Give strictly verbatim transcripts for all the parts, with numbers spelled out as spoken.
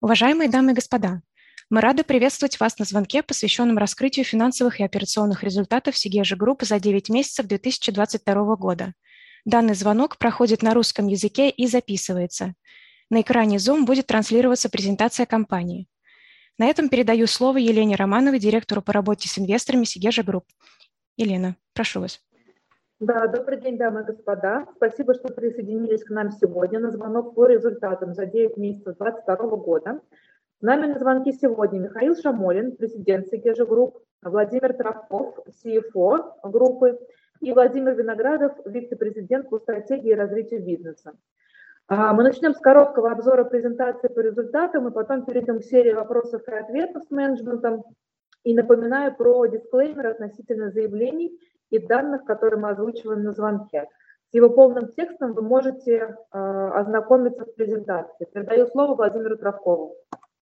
Уважаемые дамы и господа, мы рады приветствовать вас на звонке, посвященном раскрытию финансовых и операционных результатов Сигежи Групп за девять месяцев две тысячи двадцать второго года. Данный звонок проходит на русском языке и записывается. На экране Zoom будет транслироваться презентация компании. На этом передаю слово Елене Романовой, директору по работе с инвесторами Сигежи Групп. Елена, прошу вас. Да, добрый день, дамы и господа. Спасибо, что присоединились к нам сегодня на звонок по результатам за девять месяцев две тысячи двадцать второго года. С нами на звонке сегодня Михаил Шамолин, президент Сигежи Групп, Владимир Травков, си эф о группы, и Владимир Виноградов, вице-президент по стратегии и развитию бизнеса. Мы начнем с короткого обзора презентации по результатам и потом перейдем к серии вопросов и ответов с менеджментом. И напоминаю про дисклеймер относительно заявлений и данных, которые мы озвучиваем на звонке. С его полным текстом вы можете э, ознакомиться в презентации. Передаю слово Владимиру Травкову.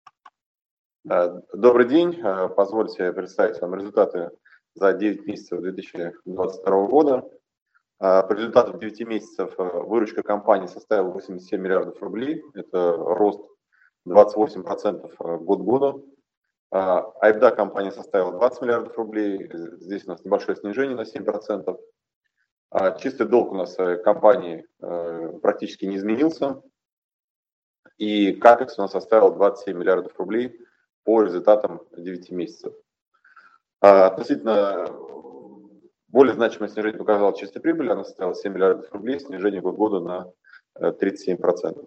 Добрый день. Позвольте представить вам результаты за девять месяцев две тысячи двадцать второго года. По результатам девяти месяцев выручка компании составила восемьдесят семь миллиардов рублей. Это рост двадцать восемь процентов год к году. EBITDA компании составила двадцать миллиардов рублей. Здесь у нас небольшое снижение на семь процентов. Чистый долг у нас компании практически не изменился. И капекс у нас составил двадцать семь миллиардов рублей по результатам девяти месяцев. Относительно более значимое снижение показала чистая прибыль. Она составила семь миллиардов рублей, снижение год к году на тридцать семь процентов.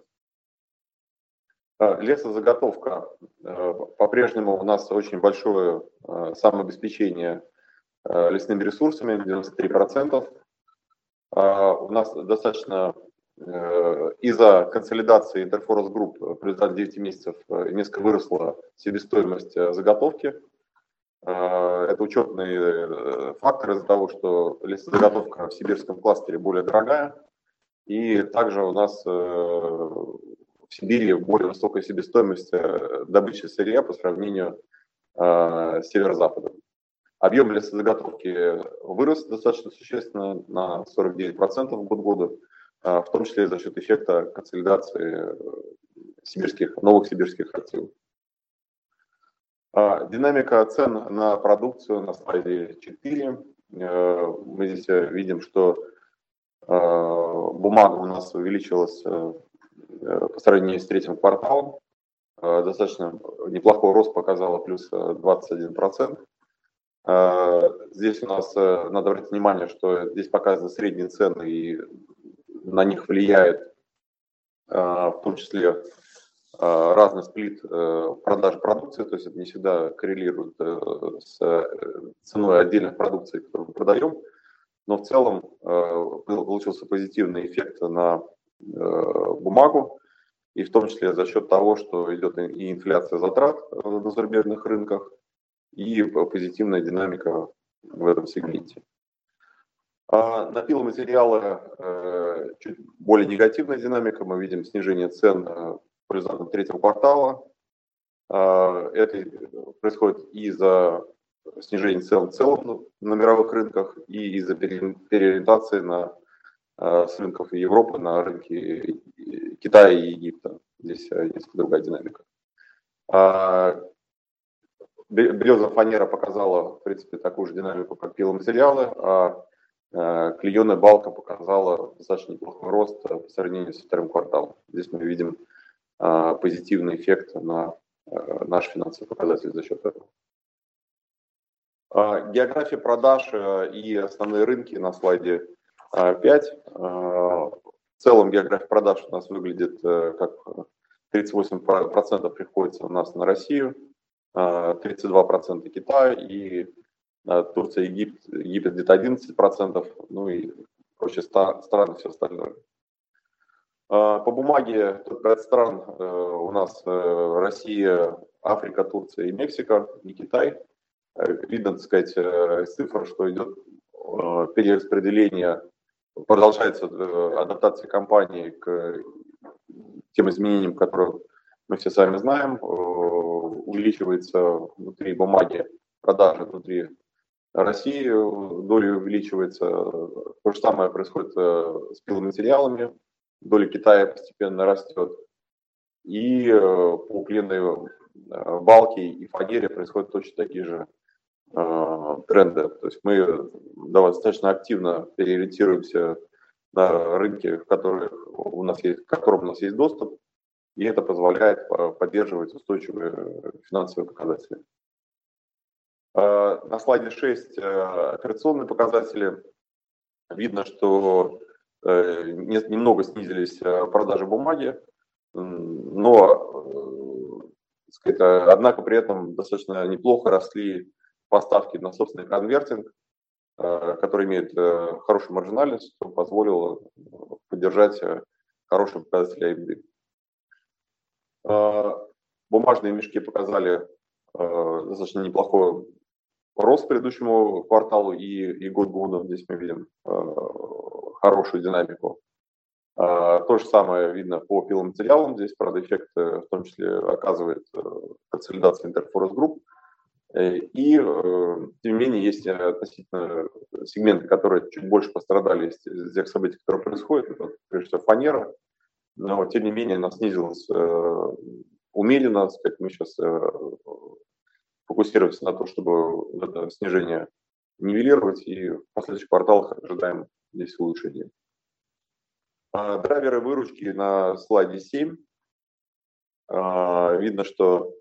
Лесозаготовка. По-прежнему у нас очень большое самообеспечение лесными ресурсами, девяносто три процента. У нас достаточно из-за консолидации Интерфорес Групп в результате девяти месяцев несколько выросла себестоимость заготовки. Это учетный фактор из-за того, что лесозаготовка в сибирском кластере более дорогая. И также у нас в Сибири более высокая себестоимость добычи сырья по сравнению с северо-западом. Объем лесозаготовки вырос достаточно существенно на сорок девять процентов год к году, в том числе за счет эффекта консолидации сибирских, новых сибирских активов. Динамика цен на продукцию на слайде четыре. Мы здесь видим, что бумага у нас увеличилась по сравнению с третьим кварталом. Достаточно неплохой рост показала, плюс двадцать один процент. Здесь у нас надо обратить внимание, что здесь показаны средние цены, и на них влияет в том числе разный сплит продаж продукции, то есть это не всегда коррелирует с ценой отдельных продукций, которые мы продаем, но в целом получился позитивный эффект на бумагу, и в том числе за счет того, что идет и инфляция затрат на зарубежных рынках, и позитивная динамика в этом сегменте. На пиломатериалы чуть более негативная динамика. Мы видим снижение цен по результатам третьего квартала. Это происходит из-за снижения цен в целом на мировых рынках и из-за переориентации на, с рынков Европы на рынки Китая и Египта. Здесь есть другая динамика. Березовая фанера показала, в принципе, такую же динамику, как пиломатериалы, а клееная балка показала достаточно неплохой рост по сравнению со вторым кварталом. Здесь мы видим позитивный эффект на наши финансовые показатели за счет этого. География продаж и основные рынки на слайде пять. В целом география продаж у нас выглядит как тридцать восемь процентов приходится у нас на Россию, тридцать два процента Китай и Турция, Египет, Египет где-то одиннадцать процентов, ну и прочие страны, все остальное. По бумаге пять стран у нас Россия, Африка, Турция и Мексика, не Китай. Видно, так сказать, из цифр, что идет перераспределение, продолжается адаптация компании к тем изменениям, которые мы все сами знаем. Увеличивается внутри бумаги продажи, внутри России доля увеличивается. То же самое происходит с пиломатериалами. Доля Китая постепенно растет. И по кленовой балке и фанере происходят точно такие же тренды. То есть мы достаточно активно переориентируемся на рынки, в которых у нас есть, к которым у нас есть доступ, и это позволяет поддерживать устойчивые финансовые показатели. На слайде шесть операционные показатели. Видно, что немного снизились продажи бумаги, но, так сказать, однако при этом достаточно неплохо росли поставки на собственный конвертинг, который имеет хорошую маржинальность, что позволило поддержать хорошие показатели эй эм ди. Бумажные мешки показали достаточно неплохой рост к предыдущему кварталу и, и год году. Здесь мы видим хорошую динамику. То же самое видно по пиломатериалам. Здесь, правда, эффект в том числе оказывает консолидация Interforest Group. И, тем не менее, есть относительно сегменты, которые чуть больше пострадали из тех событий, которые происходят. Это, прежде всего, фанера. Но, тем не менее, она снизилась умеренно. Сказать, мы сейчас фокусируемся на том, чтобы это снижение нивелировать. И в последующих кварталах ожидаем здесь улучшения. Драйверы выручки на слайде семь. Видно, что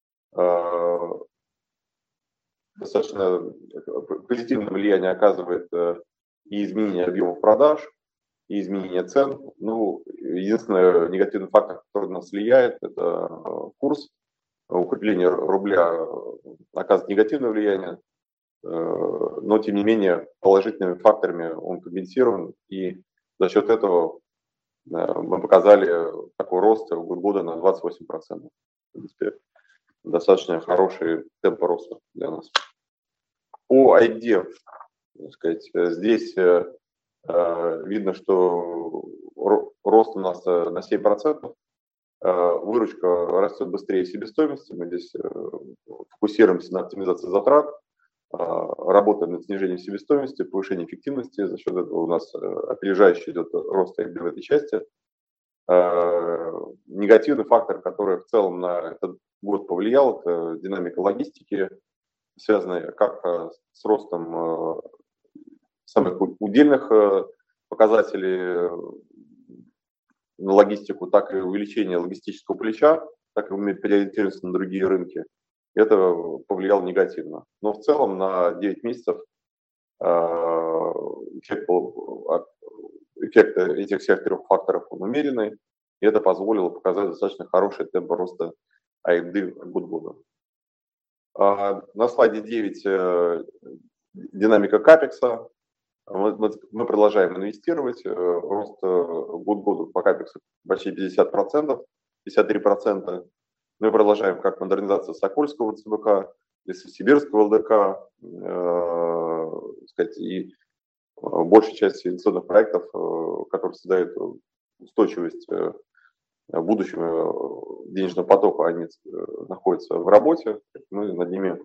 достаточно позитивное влияние оказывает и изменение объемов продаж, и изменение цен. Ну, единственный негативный фактор, который нас влияет, это курс. Укрепление рубля оказывает негативное влияние, но, тем не менее, положительными факторами он компенсирован, и за счет этого мы показали такой рост в год года на двадцать восемь процентов. В принципе, достаточно хороший темп роста для нас. По ай ди, так сказать, здесь э, видно, что рост у нас на семь процентов. Выручка растет быстрее себестоимости. Мы здесь фокусируемся на оптимизации затрат, работаем над снижением себестоимости, повышением эффективности. За счет этого у нас опережающий идет рост ай ди в этой части. Негативный фактор, который в целом на этот год повлиял, это динамика логистики, связанная как с ростом самых удельных показателей на логистику, так и увеличение логистического плеча, так и мы переориентируемся на другие рынки. Это повлияло негативно. Но в целом на девять месяцев эффект, эффект этих всех трех факторов он умеренный, и это позволило показать достаточно хороший темп роста эй эм ди год года. На слайде девять динамика капекса. Мы, мы, мы продолжаем инвестировать. Рост год году по капексу почти пятьдесят процентов, пятьдесят три процента. Мы продолжаем как модернизацию Сокольского ЦБК, Лесосибирского эл дэ ка, э, сказать, и большая часть инвестиционных проектов, которые создают устойчивость будущего денежного потока, они находятся в работе. Мы над ними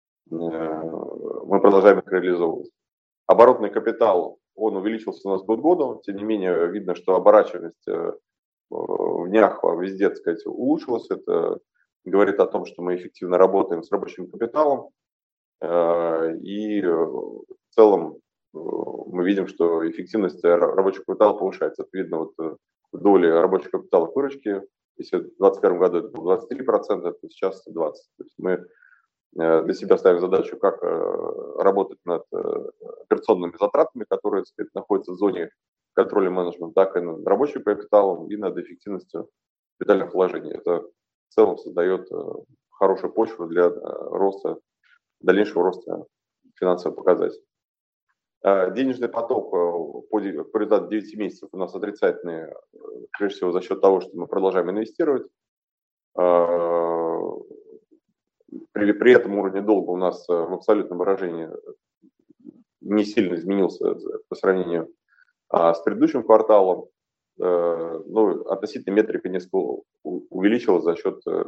мы продолжаем их реализовывать. Оборотный капитал, он увеличился у нас год году, тем не менее видно, что оборачиваемость в днях везде, так сказать, улучшилась. Это говорит о том, что мы эффективно работаем с рабочим капиталом. И в целом мы видим, что эффективность рабочего капитала повышается. Это видно вот в доле рабочего капитала в выручке. Если в двадцать первом году это было двадцать три процента, то сейчас двадцать процентов. То есть мы для себя ставим задачу, как работать над операционными затратами, которые, так сказать, находятся в зоне контроля менеджмента, так и над рабочим капиталом, и над эффективностью капитальных вложений. Это в целом создает хорошую почву для роста, дальнейшего роста финансовых показателей. Денежный поток по результату девяти месяцев у нас отрицательный, прежде всего за счет того, что мы продолжаем инвестировать. При, при этом уровень долга у нас в абсолютном выражении не сильно изменился по сравнению а, с предыдущим кварталом. Э, ну, относительно метрика несколько увеличилась за счет э,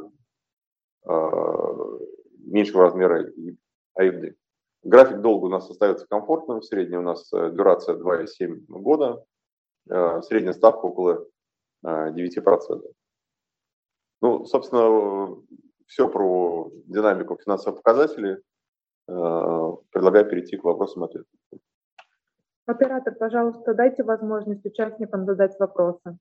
меньшего размера эй эм ди. График долга у нас остается комфортным. В среднем у нас дюрация два и семь года. Э, средняя ставка около э, девяти процентов. Ну, собственно, все про динамику финансовых показателей. Предлагаю перейти к вопросам и ответам. Оператор, пожалуйста, дайте возможность участникам задать вопросы.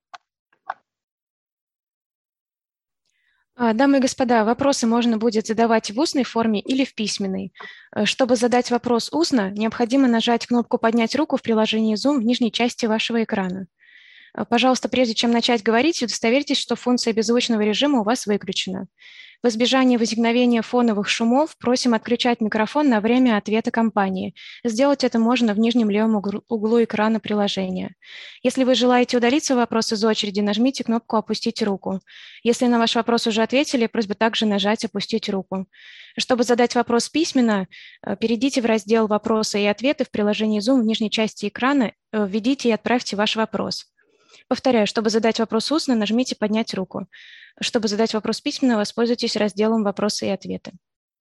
Дамы и господа, вопросы можно будет задавать в устной форме или в письменной. Чтобы задать вопрос устно, необходимо нажать кнопку «Поднять руку» в приложении Zoom в нижней части вашего экрана. Пожалуйста, прежде чем начать говорить, удостоверьтесь, что функция беззвучного режима у вас выключена. В избежание возникновения фоновых шумов просим отключать микрофон на время ответа компании. Сделать это можно в нижнем левом углу экрана приложения. Если вы желаете удалить свой вопрос из очереди, нажмите кнопку «Опустить руку». Если на ваш вопрос уже ответили, просьба также нажать «Опустить руку». Чтобы задать вопрос письменно, перейдите в раздел «Вопросы и ответы» в приложении Zoom в нижней части экрана, введите и отправьте ваш вопрос. Повторяю, чтобы задать вопрос устно, нажмите «Поднять руку». Чтобы задать вопрос письменно, воспользуйтесь разделом «Вопросы и ответы».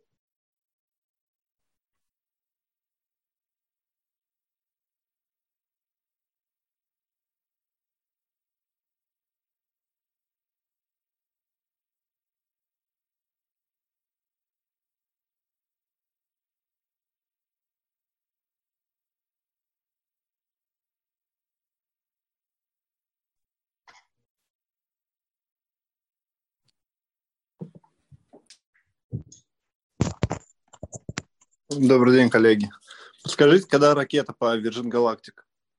Добрый день, коллеги. Подскажите, когда ракета по Virgin Galactic?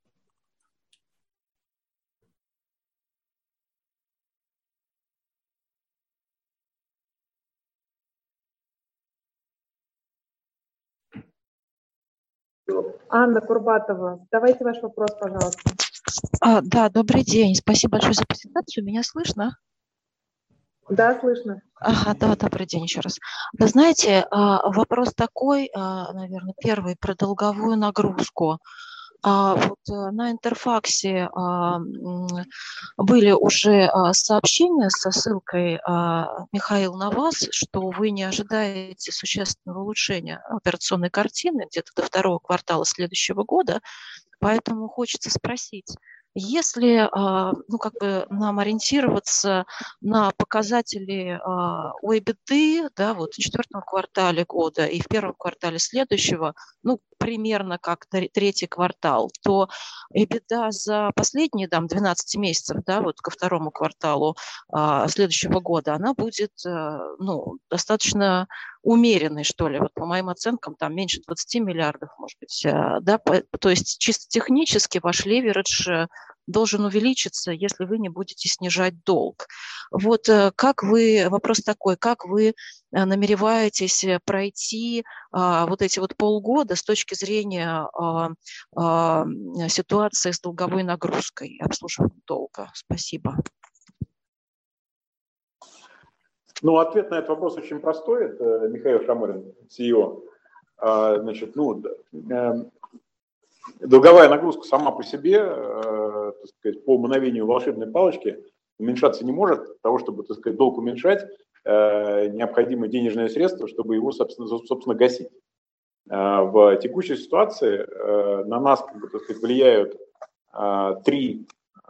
Анна Курбатова, давайте ваш вопрос, пожалуйста. А, да, добрый день. Спасибо большое за презентацию. Меня слышно? Да, слышно. Ага, да, добрый день еще раз. Вы знаете, вопрос такой, наверное, первый про долговую нагрузку. Вот на Интерфаксе были уже сообщения со ссылкой, Михаил, на вас, что вы не ожидаете существенного улучшения операционной картины где-то до второго квартала следующего года, поэтому хочется спросить, если ну, как бы нам ориентироваться на показатели о EBITDA, да, вот в четвертом квартале года и в первом квартале следующего, ну, примерно как третий квартал, то EBITDA за последние там, двенадцать месяцев, да, вот ко второму кварталу следующего года, она будет ну, достаточно умеренной, что ли, вот по моим оценкам, там меньше двадцати миллиардов, может быть, да, то есть чисто технически ваш леверидж должен увеличиться, если вы не будете снижать долг. Вот как вы, вопрос такой, как вы намереваетесь пройти а, вот эти вот полгода с точки зрения а, а, ситуации с долговой нагрузкой, обслуживания долга? Спасибо. Ну, ответ на этот вопрос очень простой. Это Михаил Шаморин, си и о. Значит, ну, долговая нагрузка сама по себе, так сказать, по мановению волшебной палочки уменьшаться не может. Для того, чтобы, так сказать, долг уменьшать, необходимы денежные средства, чтобы его, собственно, собственно гасить. В текущей ситуации на нас, как бы, так сказать, влияют три,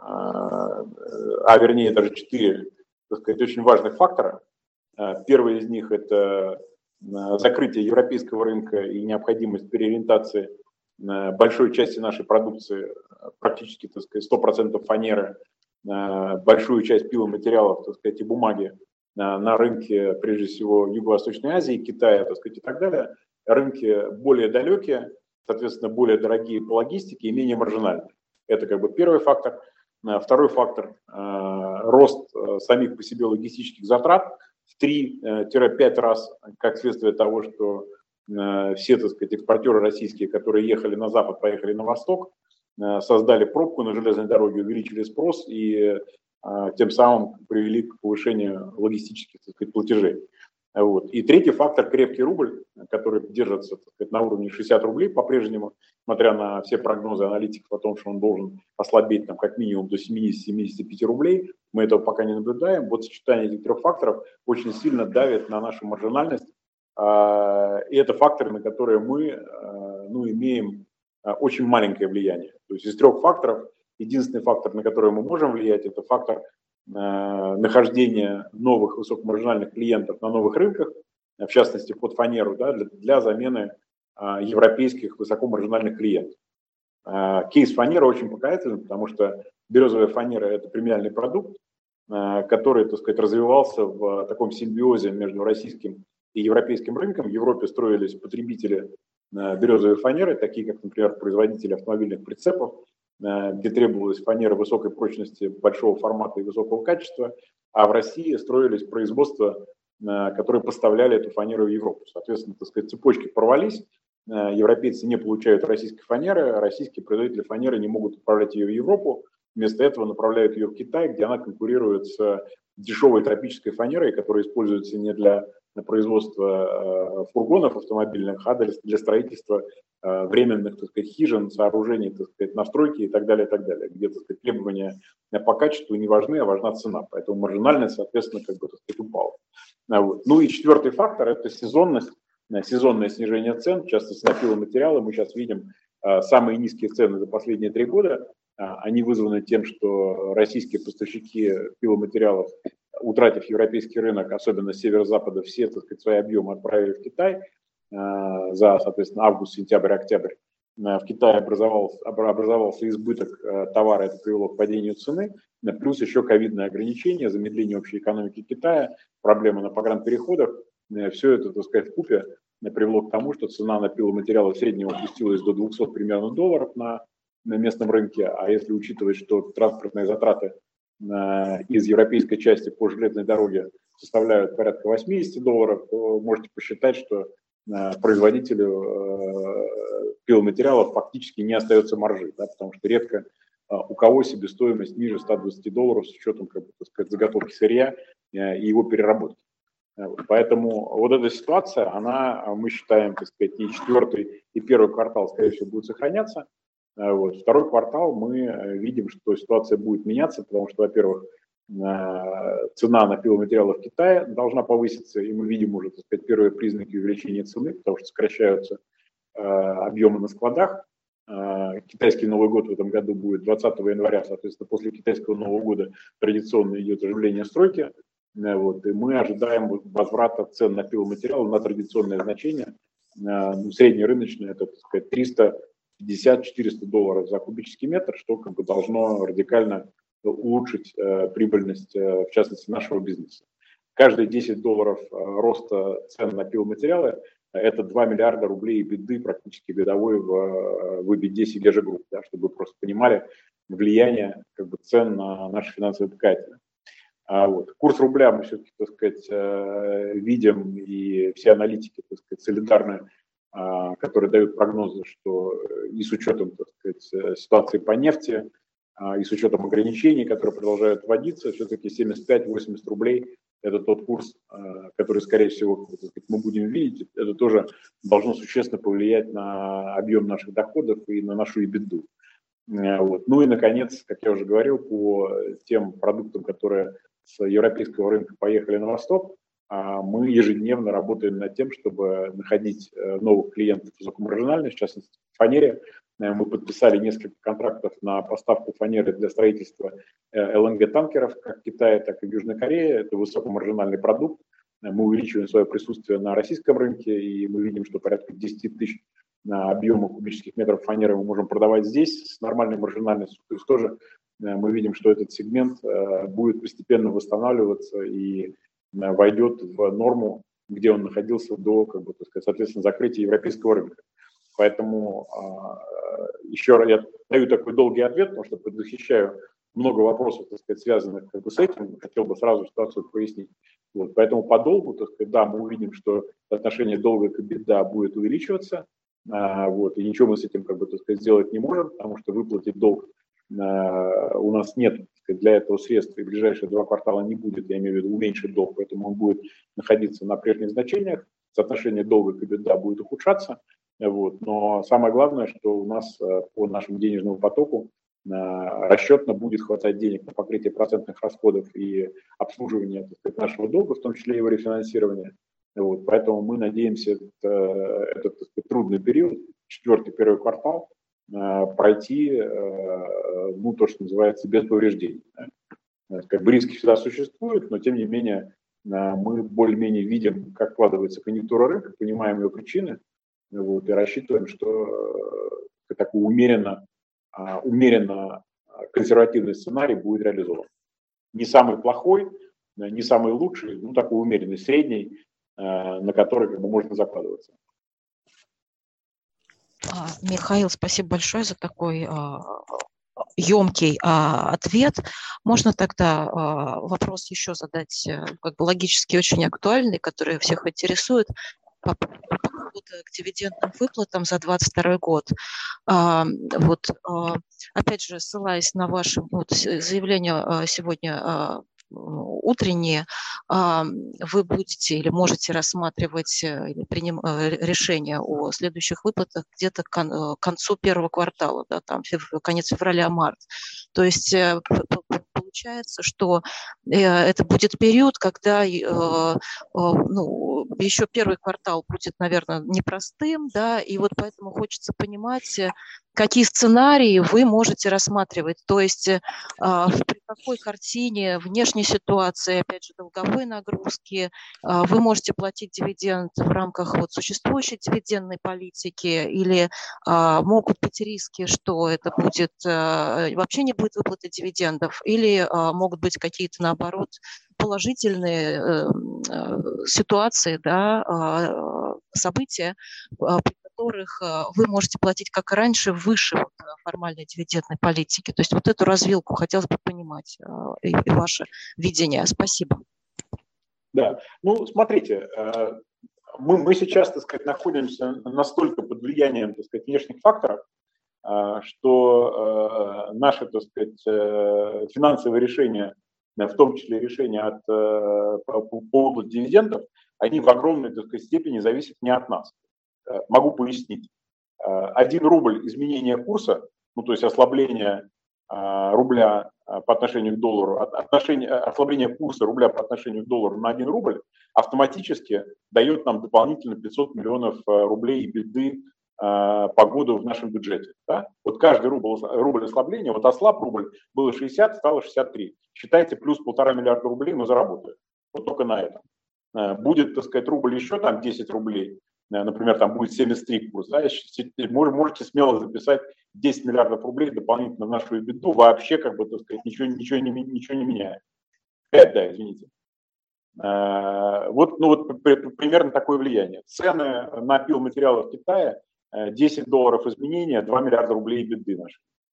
а вернее даже четыре, так сказать, очень важных фактора. Первый из них – это закрытие европейского рынка и необходимость переориентации большой части нашей продукции, практически, так сказать, сто процентов фанеры, большую часть пиломатериалов, так сказать, и бумаги на рынке, прежде всего, Юго-Восточной Азии, Китая, так сказать, и так далее. Рынки более далекие, соответственно, более дорогие по логистике и менее маржинальные. Это как бы первый фактор. Второй фактор – рост самих по себе логистических затрат в три-пять раз, как следствие того, что все, так сказать, экспортеры российские, которые ехали на запад, поехали на восток, создали пробку на железной дороге, увеличили спрос и тем самым привели к повышению логистических, так сказать, платежей. Вот. И третий фактор – крепкий рубль, который держится, так сказать, на уровне шестьдесят рублей по-прежнему, несмотря на все прогнозы аналитиков о том, что он должен ослабеть там, как минимум до семидесяти-семидесяти пяти рублей. Мы этого пока не наблюдаем. Вот сочетание этих трех факторов очень сильно давит на нашу маржинальность. И это факторы, на которые мы ну, имеем очень маленькое влияние. То есть из трех факторов единственный фактор, на который мы можем влиять, это фактор нахождение новых высокомаржинальных клиентов на новых рынках, в частности под фанеру, да, для, для замены европейских высокомаржинальных клиентов. Кейс фанеры очень показательный, потому что березовая фанера – это премиальный продукт, который, так сказать, развивался в таком симбиозе между российским и европейским рынком. В Европе строились потребители березовой фанеры, такие как, например, производители автомобильных прицепов, где требовалась фанера высокой прочности, большого формата и высокого качества, а в России строились производства, которые поставляли эту фанеру в Европу. Соответственно, так сказать, цепочки порвались, европейцы не получают российской фанеры, а российские производители фанеры не могут отправлять ее в Европу, вместо этого направляют ее в Китай, где она конкурирует с дешевой тропической фанерой, которая используется не для производства фургонов автомобильных, а для строительства временных, так сказать, хижин, сооружений, так сказать, настройки и так далее, и так далее, где, так сказать, требования по качеству не важны, а важна цена. Поэтому маржинальность, соответственно, как бы, так сказать, упала. Вот. Ну и четвертый фактор – это сезонность, сезонное снижение цен, в частности, на пиломатериалы. Мы сейчас видим самые низкие цены за последние три года. Они вызваны тем, что российские поставщики пиломатериалов, утратив европейский рынок, особенно с северо-запада, все, так сказать, свои объемы отправили в Китай за, соответственно, август, сентябрь, октябрь. В Китае образовался, образовался избыток товара, это привело к падению цены, плюс еще ковидные ограничения, замедление общей экономики Китая, проблемы на погранпереходах. Все это, так сказать, вкупе привело к тому, что цена на пиломатериалы среднего опустилась до двухсот примерно долларов на, на местном рынке, а если учитывать, что транспортные затраты из европейской части по железной дороге составляют порядка восьмидесяти долларов, то можете посчитать, что производителю пиломатериалов фактически не остается маржи, да, потому что редко у кого себестоимость ниже ста двадцати долларов с учетом, как бы, так сказать, заготовки сырья и его переработки. Поэтому вот эта ситуация, она, мы считаем, так сказать, и четвертый, и первый квартал, скорее всего, будет сохраняться. Вот. Второй квартал мы видим, что ситуация будет меняться, потому что, во-первых, цена на пиломатериалы в Китае должна повыситься, и мы видим уже, так сказать, первые признаки увеличения цены, потому что сокращаются объемы на складах. Китайский Новый год в этом году будет двадцатого января, соответственно, после китайского Нового года традиционно идет оживление стройки. Вот, и мы ожидаем возврата цен на пиломатериалы на традиционное значение. Ну, среднерыночное, это, так сказать, триста пятьдесят - четыреста долларов за кубический метр, что, как бы, должно радикально улучшить э, прибыльность, э, в частности, нашего бизнеса. Каждые десять долларов э, роста цен на пиломатериалы – это два миллиарда рублей беды, практически годовой в, в EBITDA Сигежа Групп, да, чтобы вы просто понимали влияние, как бы, цен на наши финансовые показатели. А вот. Курс рубля мы все-таки, так сказать, э, видим, и все аналитики, так сказать, солидарны, э, которые дают прогнозы, что и с учетом, так сказать, ситуации по нефти, и с учетом ограничений, которые продолжают вводиться, все-таки семьдесят пять - восемьдесят рублей – это тот курс, который, скорее всего, мы будем видеть. Это тоже должно существенно повлиять на объем наших доходов и на нашу EBITDA. Вот. Ну и, наконец, как я уже говорил, по тем продуктам, которые с европейского рынка поехали на восток, мы ежедневно работаем над тем, чтобы находить новых клиентов высокомаржинальных, в частности, в фанере. Мы подписали несколько контрактов на поставку фанеры для строительства эл эн джи-танкеров как в Китае, так и в Южной Корее. Это высокомаржинальный продукт. Мы увеличиваем свое присутствие на российском рынке, и мы видим, что порядка десять тысяч объема кубических метров фанеры мы можем продавать здесь с нормальной маржинальностью. То есть тоже мы видим, что этот сегмент будет постепенно восстанавливаться и войдет в норму, где он находился до, как бы, так сказать, соответственно, закрытия европейского рынка. Поэтому еще раз я даю такой долгий ответ, потому что предвосхищаю много вопросов, так сказать, связанных, как бы, с этим. Хотел бы сразу ситуацию пояснить. Вот. Поэтому по долгу, так сказать, да, мы увидим, что отношение долга к EBITDA будет увеличиваться. Вот, и ничего мы с этим, как бы, так сказать, сделать не можем, потому что выплатить долг у нас нет, так сказать, для этого средств, и в ближайшие два квартала не будет, я имею в виду уменьшить долг, поэтому он будет находиться на прежних значениях, соотношение долга к EBITDA будет ухудшаться. Вот. Но самое главное, что у нас по нашему денежному потоку расчетно будет хватать денег на покрытие процентных расходов и обслуживание, так сказать, нашего долга, в том числе его рефинансирование. Вот. Поэтому мы надеемся этот, этот, так сказать, трудный период, четвертый, первый квартал, пройти, ну, то, что называется, без повреждений. Как бы риски всегда существуют, но тем не менее мы более-менее видим, как складывается конъюнктура рынка, понимаем ее причины, вот, и рассчитываем, что такой умеренно, умеренно консервативный сценарий будет реализован. Не самый плохой, не самый лучший, ну такой умеренный, средний, на который как бы можно закладываться. Михаил, спасибо большое за такой емкий а, ответ. Можно тогда а, вопрос еще задать, как бы логически очень актуальный, который всех интересует, по поводу к дивидендным выплатам за двадцать второй год. А, вот, а, опять же, ссылаясь на ваше вот, заявление сегодня утренние, вы будете или можете рассматривать или приним, решение о следующих выплатах где-то к концу первого квартала, да, там конец февраля-март. То есть получается, что это будет период, когда ну, еще первый квартал будет, наверное, непростым, да, и вот поэтому хочется понимать, какие сценарии вы можете рассматривать, то есть э, при какой картине внешней ситуации, опять же, долговой нагрузки, э, вы можете платить дивиденд в рамках вот, существующей дивидендной политики, или э, могут быть риски, что это будет э, вообще не будет выплаты дивидендов, или э, могут быть какие-то, наоборот, положительные э, э, ситуации, да, э, события, э, которых вы можете платить, как и раньше, выше вот формальной дивидендной политики. То есть вот эту развилку хотелось бы понимать и, и ваше видение. Спасибо. Да, ну смотрите, мы, мы сейчас, так сказать, находимся настолько под влиянием, так сказать, внешних факторов, что наши, так сказать, финансовые решения, в том числе решения от, по поводу дивидендов, они в огромной, так сказать, степени зависят не от нас. Могу пояснить. Один рубль изменения курса, ну то есть ослабление рубля по отношению к доллару, отношение, ослабление курса рубля по отношению к доллару на один рубль автоматически дает нам дополнительно пятьсот миллионов рублей и беды по году в нашем бюджете. Да? Вот каждый рубль, рубль ослабления, вот ослаб рубль, было шестьдесят, стало шестьдесят три. Считайте, плюс полтора миллиарда рублей мы заработаем. Вот только на этом. Будет, так сказать, рубль еще там десять рублей, например, там будет семьдесят три курс, да, можете смело записать десять миллиардов рублей дополнительно в нашу беду, вообще, как бы, так сказать, ничего, ничего, не, ничего не меняя. пять, да, извините. Вот, ну, вот примерно такое влияние. Цены на пиломатериалы в Китае, десять долларов изменения, два миллиарда рублей беды наши.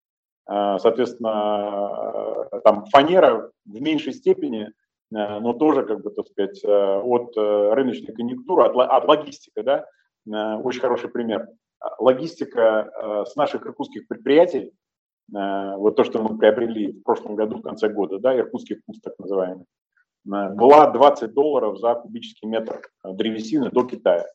Соответственно, там фанера в меньшей степени, но тоже, как бы, так сказать, от рыночной конъюнктуры, от, от логистики, да, очень хороший пример. Логистика с наших иркутских предприятий, вот то, что мы приобрели в прошлом году, в конце года, да, иркутский вкус так называемый, была двадцать долларов за кубический метр древесины до Китая.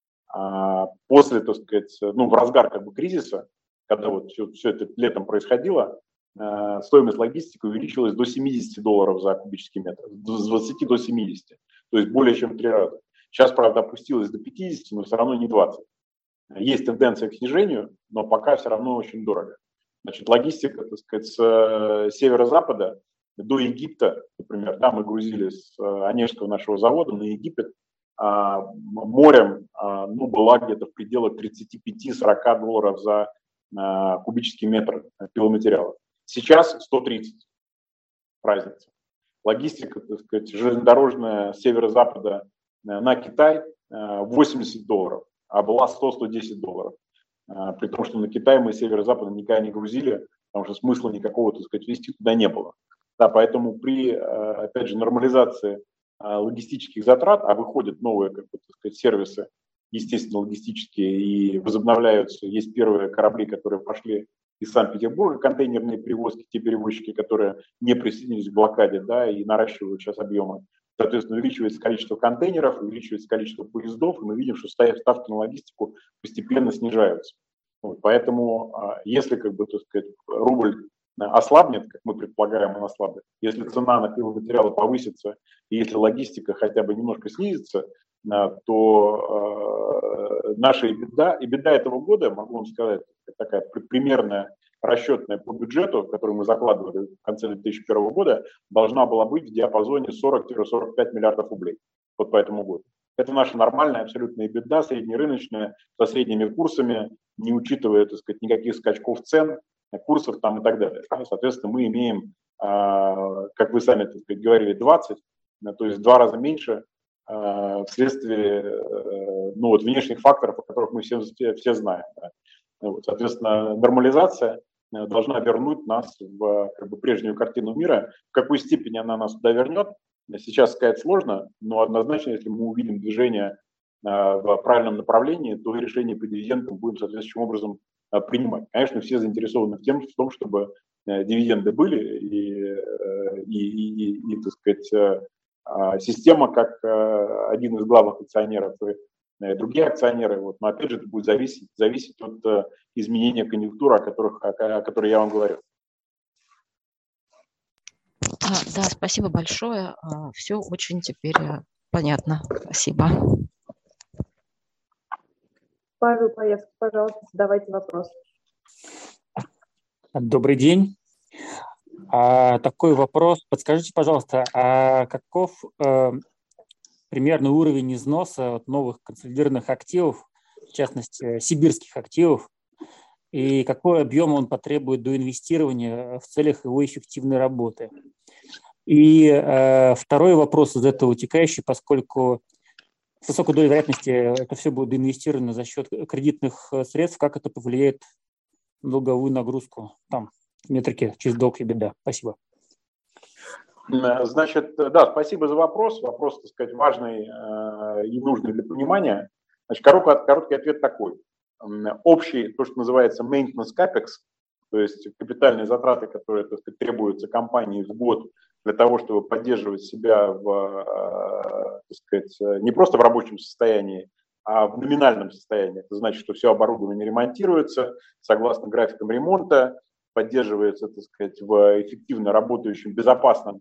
После, так сказать, ну, в разгар как бы кризиса, когда вот все, все это летом происходило, стоимость логистики увеличилась до семидесяти долларов за кубический метр, с двадцати до семидесяти, то есть более чем в три раза. Сейчас, правда, опустилась до пятидесяти, но все равно не двадцать. Есть тенденция к снижению, но пока все равно очень дорого. Значит, логистика, так сказать, с северо-запада до Египта, например, да, мы грузили с Онежского нашего завода на Египет, морем, ну, была где-то в пределах тридцати пяти — сорока долларов за кубический метр пиломатериала. Сейчас сто тридцать, разница. Логистика, так сказать, железнодорожная с северо-запада на Китай восемьдесят долларов, а была сто — сто десять долларов. При том, что на Китай мы с северо-запада никогда не грузили, потому что смысла никакого, так сказать, везти туда не было. Да, поэтому при, опять же, нормализации логистических затрат, а выходят новые, как бы, так сказать, сервисы, естественно, логистические, и возобновляются, есть первые корабли, которые пошли из Санкт-Петербурга, контейнерные перевозки, те перевозчики, которые не присоединились к блокаде, да, и наращивают сейчас объемы. Соответственно, увеличивается количество контейнеров, увеличивается количество поездов, и мы видим, что ставки на логистику постепенно снижаются. Вот, поэтому, если, как бы, так сказать, рубль ослабнет, как мы предполагаем, он ослабнет, если цена на пиломатериалы повысится, и если логистика хотя бы немножко снизится, то наша EBITDA, EBITDA этого года, могу вам сказать, такая примерная расчетная по бюджету, которую мы закладывали в конце две тысячи первого года, должна была быть в диапазоне сорок - сорок пять миллиардов рублей вот по этому году. Это наша нормальная абсолютная беда, среднерыночная, со средними курсами, не учитывая, так сказать, никаких скачков цен, курсов там и так далее. Соответственно, мы имеем, как вы сами, так сказать, говорили, двадцать, то есть в два раза меньше вследствие ну, вот, внешних факторов, о которых мы все, все знаем. Вот, соответственно, нормализация должна вернуть нас в как бы, прежнюю картину мира. В какой степени она нас туда вернет, сейчас сказать сложно, но однозначно, если мы увидим движение в правильном направлении, то решение по дивидендам будем соответствующим образом принимать. Конечно, все заинтересованы в, тем, в том, чтобы дивиденды были, и, и, и, и, и так сказать, система, как один из главных акционеров, и другие акционеры, вот, но опять же это будет зависеть, зависеть от изменения конъюнктуры, о которых, о, о которой я вам говорю. А, да, спасибо большое. Все очень теперь понятно. Спасибо. Павел Паевский, пожалуйста, задавайте вопрос. Добрый день. А, такой вопрос. Подскажите, пожалуйста, а каков э, примерный уровень износа от новых консолидированных активов, в частности, сибирских активов, и какой объем он потребует до инвестирования в целях его эффективной работы? И э, второй вопрос из этого вытекающий, поскольку с высокой долей вероятности это все будет инвестировано за счет кредитных средств, как это повлияет на долговую нагрузку там, в метрике через долг и беда? Спасибо. Значит, да, спасибо за вопрос. Вопрос, так сказать, важный э, и нужный для понимания. Значит, короткий, короткий ответ такой. Общий, то, что называется maintenance capex, то есть капитальные затраты, которые, так сказать, требуются компании в год для того, чтобы поддерживать себя в, так сказать, не просто в рабочем состоянии, а в номинальном состоянии. Это значит, что все оборудование ремонтируется согласно графикам ремонта, поддерживается, так сказать, в эффективно работающем, безопасном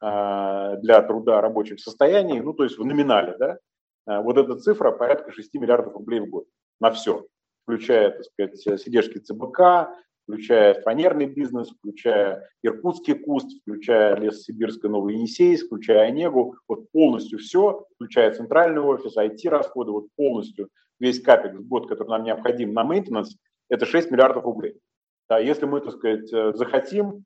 для труда рабочем состоянии, ну, то есть в номинале, да, вот эта цифра порядка шести миллиардов рублей в год на все, включая, так сказать, Сидержский ЦБК, включая фанерный бизнес, включая Иркутский куст, включая Лессибирское Новый Енисейск, включая Онегу, вот полностью все, включая центральный офис, ай ти-расходы, вот полностью весь капекс в год, который нам необходим на мейнтенанс, это шесть миллиардов рублей. Да, если мы, так сказать, захотим,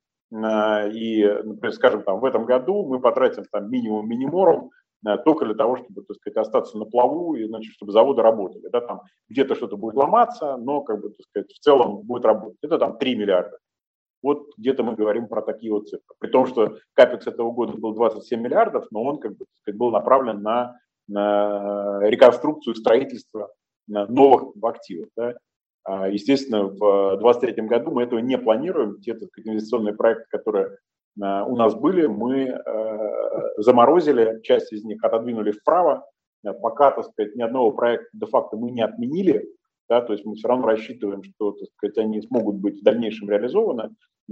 и, например, скажем, там, в этом году мы потратим там минимум миниморум только для того, чтобы, так сказать, остаться на плаву и, значит, чтобы заводы работали. Да, там где-то что-то будет ломаться, но, как бы, так сказать, в целом будет работать. Это там три миллиарда. Вот где-то мы говорим про такие вот цифры. При том, что капекс этого года был двадцать семь миллиардов, но он, как бы, так сказать, был направлен на, на реконструкцию, строительство новых активов. Да. Естественно, в двадцать третьем году мы этого не планируем. Те, так сказать, инвестиционные проекты, которые у нас были, мы заморозили, часть из них отодвинули вправо, пока, так сказать, ни одного проекта де-факто мы не отменили, да, то есть мы все равно рассчитываем, что, так сказать, они смогут быть в дальнейшем реализованы,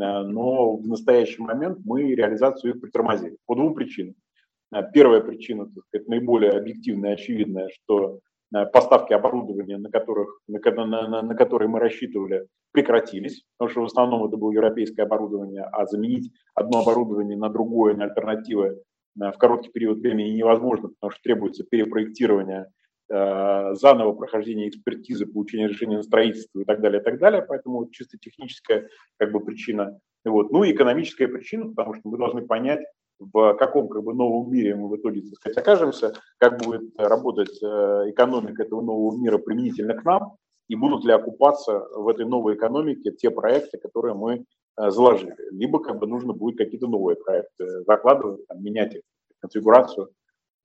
но в настоящий момент мы реализацию их притормозили по двум причинам. Первая причина, так сказать, наиболее объективная и очевидная, что поставки оборудования, на, которых, на, на, на которые мы рассчитывали, прекратились, потому что в основном это было европейское оборудование, а заменить одно оборудование на другое, на альтернативы в короткий период времени невозможно, потому что требуется перепроектирование, заново прохождение экспертизы, получение решения на строительство и так далее, и так далее. Поэтому чисто техническая, как бы, причина. Вот. Ну и экономическая причина, потому что мы должны понять, в каком, как бы, новом мире мы в итоге, так сказать, окажемся, как будет работать экономика этого нового мира применительно к нам, и будут ли окупаться в этой новой экономике те проекты, которые мы заложили. Либо, как бы, нужно будет какие-то новые проекты закладывать, там, менять их конфигурацию и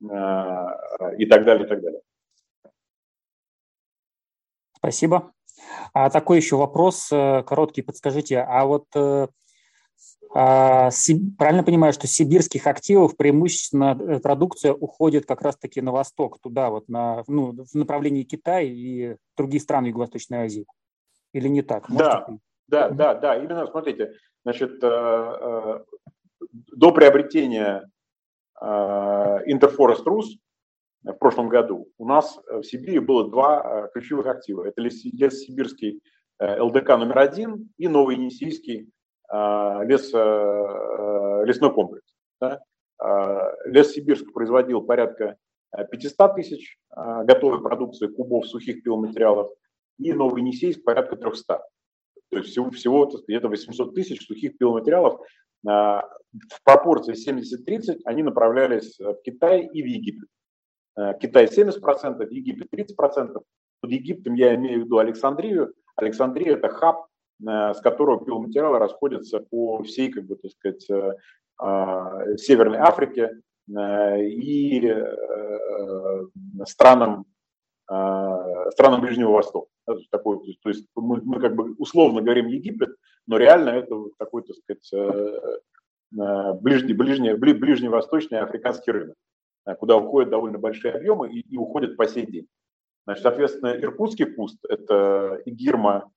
так далее, и так далее. Спасибо. А такой еще вопрос короткий, подскажите, а вот а, правильно понимаю, что с сибирских активов преимущественно продукция уходит как раз-таки на восток, туда вот, на, ну, в направлении Китая и других стран Юго-Восточной Азии? Или не так? Да, Можете... да, да, да, именно, смотрите, значит, до приобретения Интерфорест Рус в прошлом году у нас в Сибири было два ключевых актива. Это Лессибирский эл дэ ка номер один и Новоенисейский лес, лесной комплекс. Да? Лессибирск производил порядка пятьсот тысяч готовой продукции, кубов сухих пиломатериалов, и Новоенисейск порядка триста. То есть всего, всего где-то восемьсот тысяч сухих пиломатериалов в пропорции семьдесят тридцать они направлялись в Китай и в Египет. Китай семьдесят процентов, Египет тридцать процентов. Под Египтом я имею в виду Александрию. Александрия – это хаб, с которого пиломатериалы расходятся по всей, как бы, так сказать, Северной Африке и странам, странам Ближнего Востока. Такой, то есть мы, мы как бы условно говорим Египет, но реально это такой, так сказать, ближний, ближний, ближневосточный африканский рынок, куда уходят довольно большие объемы и, и уходят по сей день. Значит, соответственно, Иркутский куст – это Игирма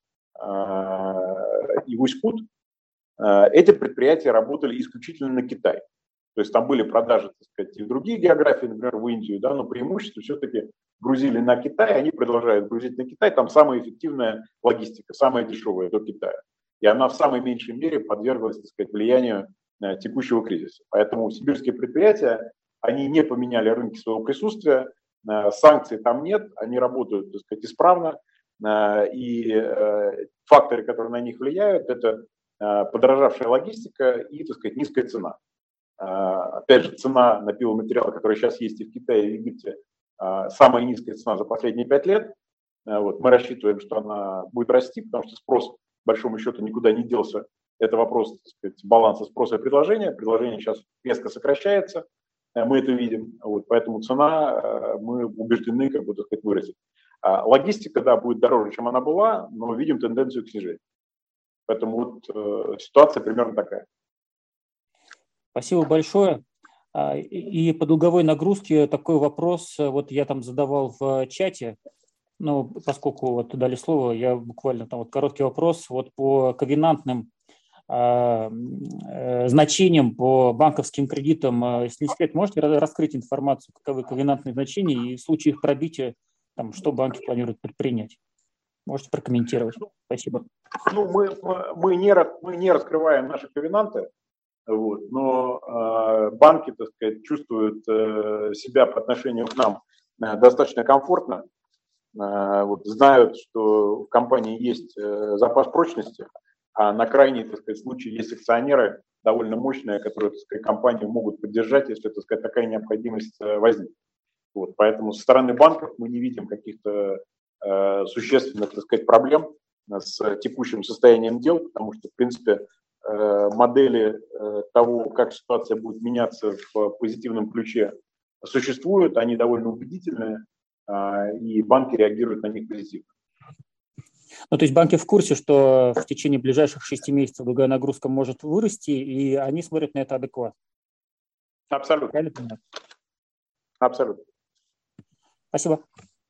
и Усть-Кут. Эти предприятия работали исключительно на Китай. То есть там были продажи, так сказать, и в другие географии, например, в Индию, да, но преимущество все-таки грузили на Китай, они продолжают грузить на Китай. Там самая эффективная логистика, самая дешевая до Китая. И она в самой меньшей мере подверглась, так сказать, влиянию текущего кризиса. Поэтому сибирские предприятия, они не поменяли рынки своего присутствия, санкций там нет, они работают, так сказать, исправно. И факторы, которые на них влияют, это подорожавшая логистика и, так сказать, низкая цена. Опять же, цена на пиломатериалы, которая сейчас есть и в Китае, и в Египте, самая низкая цена за последние пять лет. Вот. Мы рассчитываем, что она будет расти, потому что спрос, по большому счету, никуда не делся. Это вопрос, так сказать, баланса спроса и предложения. Предложение сейчас резко сокращается, мы это видим. Вот. Поэтому цена, мы убеждены, как бы, так сказать, вырастет. Логистика, да, будет дороже, чем она была, но видим тенденцию к снижению. Поэтому вот э, ситуация примерно такая. Спасибо большое. И по долговой нагрузке такой вопрос, вот я там задавал в чате, но поскольку вот дали слово, я буквально там вот короткий вопрос вот по ковенантным э, э, значениям, по банковским кредитам. Если не секрет, можете раскрыть информацию, каковы ковенантные значения и в случае их пробития, там, что банки планируют предпринять? Можете прокомментировать. Спасибо. Ну, мы, мы, не, мы не раскрываем наши ковенанты, вот, но э, банки, так сказать, чувствуют э, себя по отношению к нам э, достаточно комфортно, э, вот, знают, что в компании есть э, запас прочности, а на крайний, так сказать, случай есть акционеры довольно мощные, которые, так сказать, компанию могут поддержать, если, так сказать, такая необходимость э, возникнет. Вот, поэтому со стороны банков мы не видим каких-то э, существенных, так сказать, проблем с текущим состоянием дел, потому что, в принципе, э, модели э, того, как ситуация будет меняться в позитивном ключе, существуют, они довольно убедительные, э, и банки реагируют на них позитивно. Ну, то есть банки в курсе, что в течение ближайших шести месяцев долговая нагрузка может вырасти, и они смотрят на это адекватно. Абсолютно. Абсолютно. Спасибо.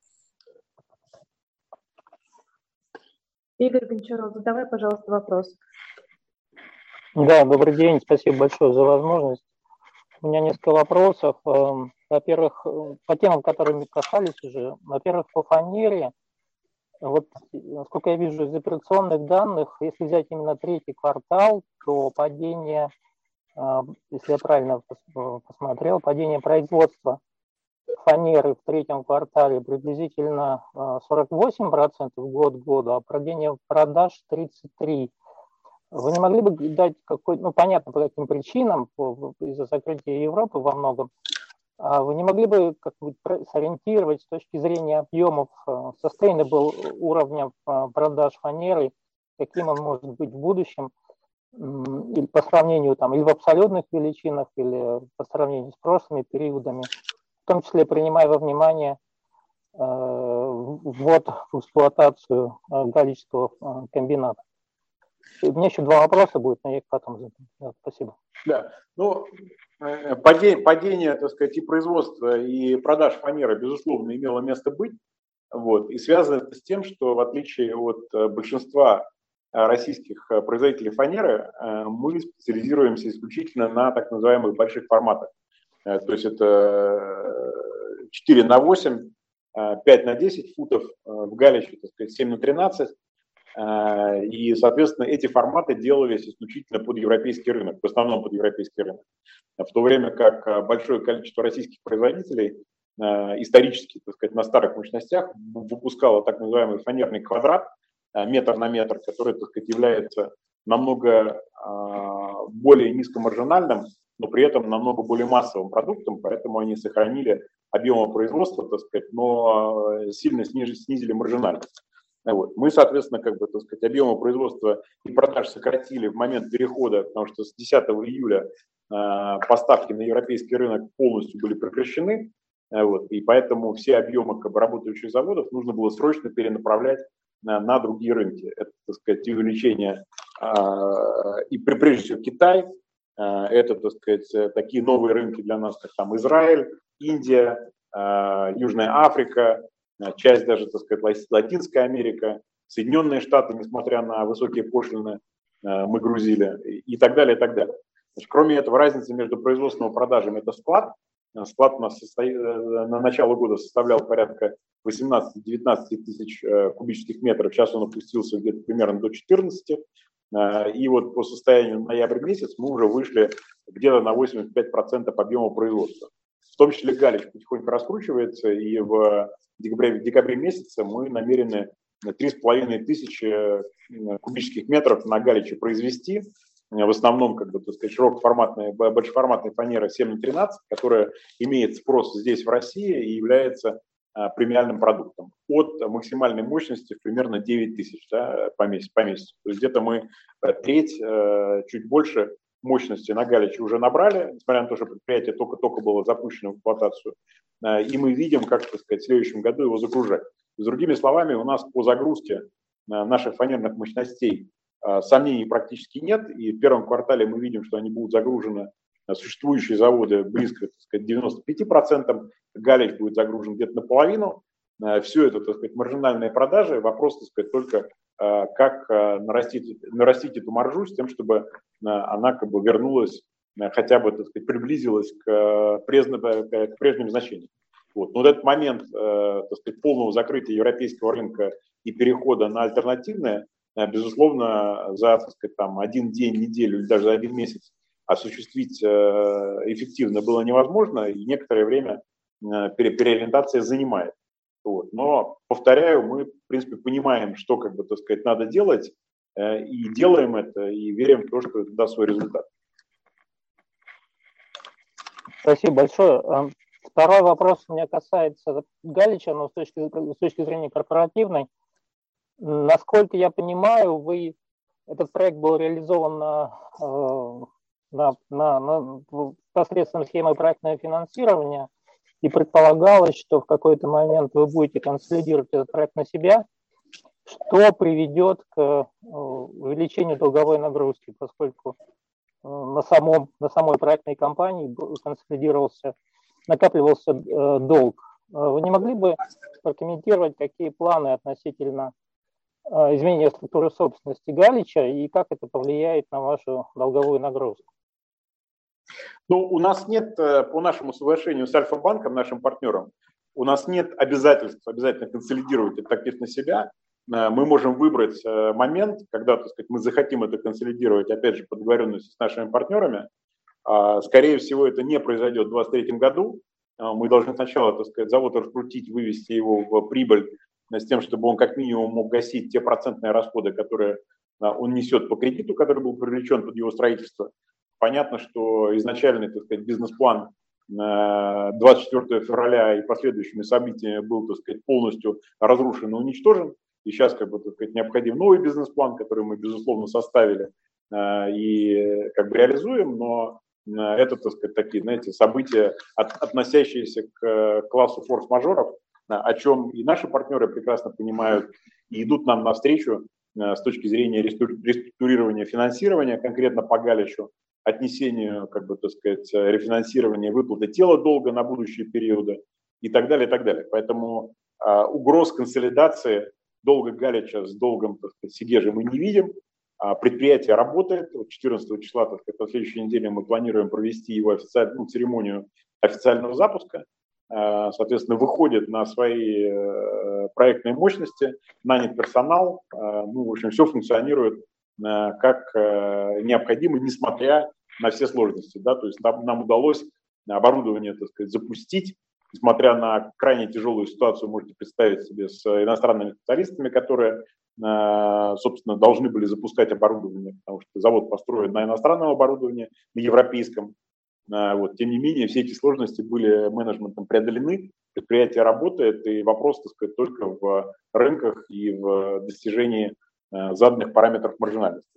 Игорь Гончаров, задавай, пожалуйста, вопрос. Да, добрый день, спасибо большое за возможность. У меня несколько вопросов. Во-первых, по темам, которыми касались уже. Во-первых, по фанере. Вот, насколько я вижу из операционных данных, если взять именно третий квартал, то падение, если я правильно посмотрел, падение производства фанеры в третьем квартале приблизительно сорок восемь процентов год к году, а падение продаж тридцать три процента. Вы не могли бы дать какой, ну понятно, по каким причинам, из-за закрытия Европы во многом, а вы не могли бы как-нибудь сориентировать с точки зрения объемов sustainable уровня продаж фанеры, каким он может быть в будущем, или по сравнению там, или в абсолютных величинах, или по сравнению с прошлыми периодами, в том числе принимая во внимание э, ввод в эксплуатацию э, галлического э, комбината. У меня еще два вопроса будет, но я их потом задам. Да, спасибо. Да, ну, падение, падение, так сказать, и производства, и продаж фанеры, безусловно, имело место быть. Вот, и связано это с тем, что в отличие от большинства российских производителей фанеры, мы специализируемся исключительно на так называемых больших форматах. То есть это четыре на восемь, пять на десять футов, в галлище, так сказать, семь на тринадцать. И, соответственно, эти форматы делались исключительно под европейский рынок, в основном под европейский рынок. В то время как большое количество российских производителей исторически, так сказать, на старых мощностях выпускало так называемый фанерный квадрат, метр на метр, который, так сказать, является намного более низкомаржинальным, но при этом намного более массовым продуктом, поэтому они сохранили объемы производства, так сказать, но сильно снизили, снизили маржинальность. Вот. Мы, соответственно, как бы, так сказать, объемы производства и продаж сократили в момент перехода, потому что с десятого июля э, поставки на европейский рынок полностью были прекращены, э, вот, и поэтому все объемы как бы, работающих заводов нужно было срочно перенаправлять на, на другие рынки. Это, так сказать, увеличение э, и прежде всего Китай, э, это, так сказать, такие новые рынки для нас, как там Израиль, Индия, э, Южная Африка, часть даже, так сказать, Латинская Америка, Соединенные Штаты, несмотря на высокие пошлины, мы грузили и так далее, и так далее. Значит, кроме этого, разница между производством и продажами – это склад. Склад у нас состо... на начало года составлял порядка восемнадцать-девятнадцать тысяч кубических метров, сейчас он опустился где-то примерно до четырнадцати. И вот по состоянию ноября месяц мы уже вышли где-то на восемьдесят пять процентов объема производства. В том числе Галич потихоньку раскручивается, и в декабре, в декабре месяце мы намерены три с половиной тысячи кубических метров на Галиче произвести. В основном, как бы, так сказать, широкоформатная, большеформатная фанера семь на тринадцать, которая имеет спрос здесь, в России, и является премиальным продуктом. От максимальной мощности примерно девять тысяч, да, по месяцу, по месяцу. То есть где-то мы треть, чуть больше мощности на Галиче уже набрали, несмотря на то, что предприятие только-только было запущено в эксплуатацию, и мы видим, как, так сказать, в следующем году его загружать. С другими словами, у нас по загрузке наших фанерных мощностей сомнений практически нет, и в первом квартале мы видим, что они будут загружены, существующие заводы, близко, так сказать, девяносто пять процентов, Галич будет загружен где-то наполовину. Все это, так сказать, маржинальные продажи. Вопрос, так сказать, только как нарастить, нарастить эту маржу с тем, чтобы она как бы вернулась, хотя бы, так сказать, приблизилась к прежним, к прежним значениям. Вот. Но вот этот момент, так сказать, полного закрытия европейского рынка и перехода на альтернативное, безусловно, за, так сказать, там, один день, неделю или даже за один месяц осуществить эффективно было невозможно, и некоторое время переориентация занимает. Вот. Но, повторяю, мы, в принципе, понимаем, что, как бы, так сказать, надо делать, и делаем это, и верим в то, что это даст свой результат. Спасибо большое. Второй вопрос у меня касается Галича, но с точки, с точки зрения корпоративной. Насколько я понимаю, вы, этот проект был реализован на, на, на, на, посредством схемы проектного финансирования, и предполагалось, что в какой-то момент вы будете консолидировать этот проект на себя, что приведет к увеличению долговой нагрузки, поскольку на, самом, на самой проектной компании консолидировался, накапливался долг. Вы не могли бы прокомментировать, какие планы относительно изменения структуры собственности Галича и как это повлияет на вашу долговую нагрузку? Ну, у нас нет, по нашему соглашению с Альфа-банком, нашим партнером, у нас нет обязательств обязательно консолидировать этот актив на себя. Мы можем выбрать момент, когда, так сказать, мы захотим это консолидировать, опять же, по договоренности с нашими партнерами. Скорее всего, это не произойдет в двадцать третьем году. Мы должны сначала, так сказать, завод раскрутить, вывести его в прибыль с тем, чтобы он как минимум мог гасить те процентные расходы, которые он несет по кредиту, который был привлечен под его строительство. Понятно, что изначальный, так сказать, бизнес-план двадцать четвёртого февраля и последующими событиями был, так сказать, полностью разрушен и уничтожен. И сейчас, как бы, так сказать, необходим новый бизнес-план, который мы, безусловно, составили и как бы реализуем, но это, так сказать, такие, знаете, события, от, относящиеся к классу форс-мажоров, о чем и наши партнеры прекрасно понимают и идут нам навстречу с точки зрения реструктурирования финансирования, конкретно по Галичу, отнесению, как бы, так сказать, рефинансирования, выплаты тела долга на будущие периоды и так далее, и так далее. Поэтому э, угроз консолидации долга Галича с долгом, так сказать, Сегежи мы не видим. А предприятие работает. четырнадцатого числа, так сказать, на следующей неделе мы планируем провести его официальную, ну, церемонию официального запуска. соответственно, выходит на свои проектные мощности, нанят персонал, ну, в общем, все функционирует как необходимо, несмотря на все сложности, да, то есть нам, нам удалось оборудование, так сказать, запустить, несмотря на крайне тяжелую ситуацию, можете представить себе, с иностранными специалистами, которые, собственно, должны были запускать оборудование, потому что завод построен на иностранном оборудовании, на европейском. Вот. Тем не менее, все эти сложности были менеджментом преодолены, предприятие работает, и вопрос, так сказать, только в рынках и в достижении заданных параметров маржинальности.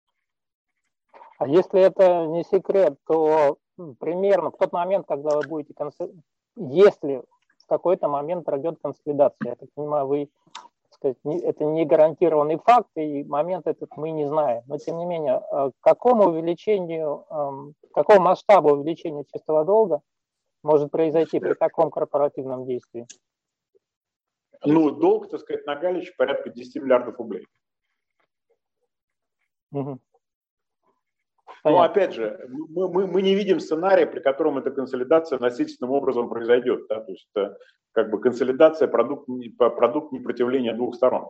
А если это не секрет, то примерно в тот момент, когда вы будете, если в какой-то момент пройдет консолидация, я так понимаю, вы, так сказать, это не гарантированный факт, и момент этот мы не знаем. Но тем не менее, к какому увеличению, к какому масштабу увеличения чистого долга может произойти при таком корпоративном действии? Ну, долг, так сказать, на Галич порядка десять миллиардов рублей. Угу. Но опять же, мы, мы, мы не видим сценария, при котором эта консолидация насильственным образом произойдет. Да? То есть это как бы консолидация продукт, продукт непротивления двух сторон.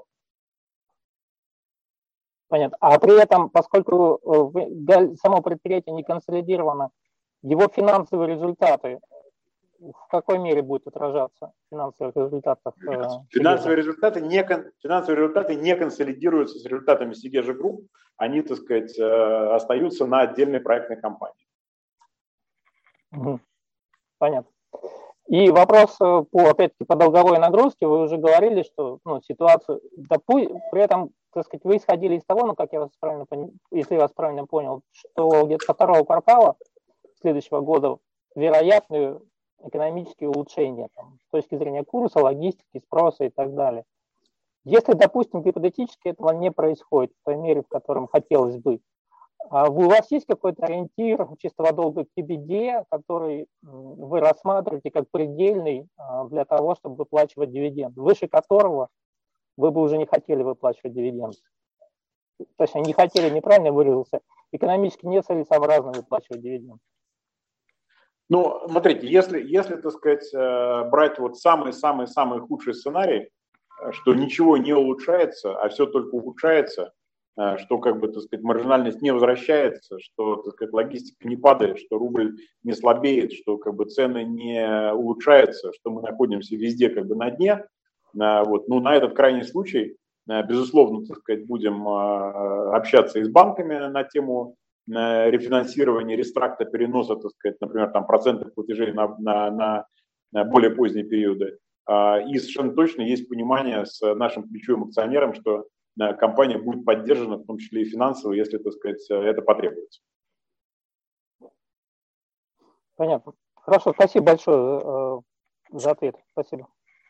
Понятно. А при этом, поскольку само предприятие не консолидировано, его финансовые результаты в какой мере будут отражаться в финансовых результатах? Финансовые результаты, не, финансовые результаты не консолидируются с результатами Сигежа Групп, они, так сказать, остаются на отдельной проектной компании. Угу. Понятно. И вопрос по, опять-таки, по долговой нагрузке. Вы уже говорили, что ну, ситуацию, допу- при этом, так сказать, вы исходили из того, ну, как я вас правильно, если я вас правильно понял, что где-то со второго квартала следующего года вероятны экономические улучшения там, с точки зрения курса, логистики, спроса и так далее. Если, допустим, гипотетически этого не происходит в той мере, в котором хотелось бы, у вас есть какой-то ориентир чистого долга к EBITDA, который вы рассматриваете как предельный для того, чтобы выплачивать дивиденд, выше которого вы бы уже не хотели выплачивать дивиденд? Точнее, не хотели, неправильно выразился, экономически нецелесообразно выплачивать дивиденд. Ну, смотрите, если, если, так сказать, брать вот самый-самый-самый худший сценарий, что ничего не улучшается, а все только ухудшается, что, как бы, так сказать, маржинальность не возвращается, что, так сказать, логистика не падает, что рубль не слабеет, что, как бы, цены не улучшаются, что мы находимся везде, как бы, на дне, вот, ну, на этот крайний случай, безусловно, так сказать, будем общаться и с банками на тему рефинансирования, рестракта, переноса, так сказать, например, там, процентов платежей на, на, на более поздние периоды. И совершенно точно есть понимание с нашим ключевым акционером, что компания будет поддержана, в том числе и финансово, если, так сказать, это потребуется. Понятно. Хорошо, спасибо большое за ответ. Спасибо.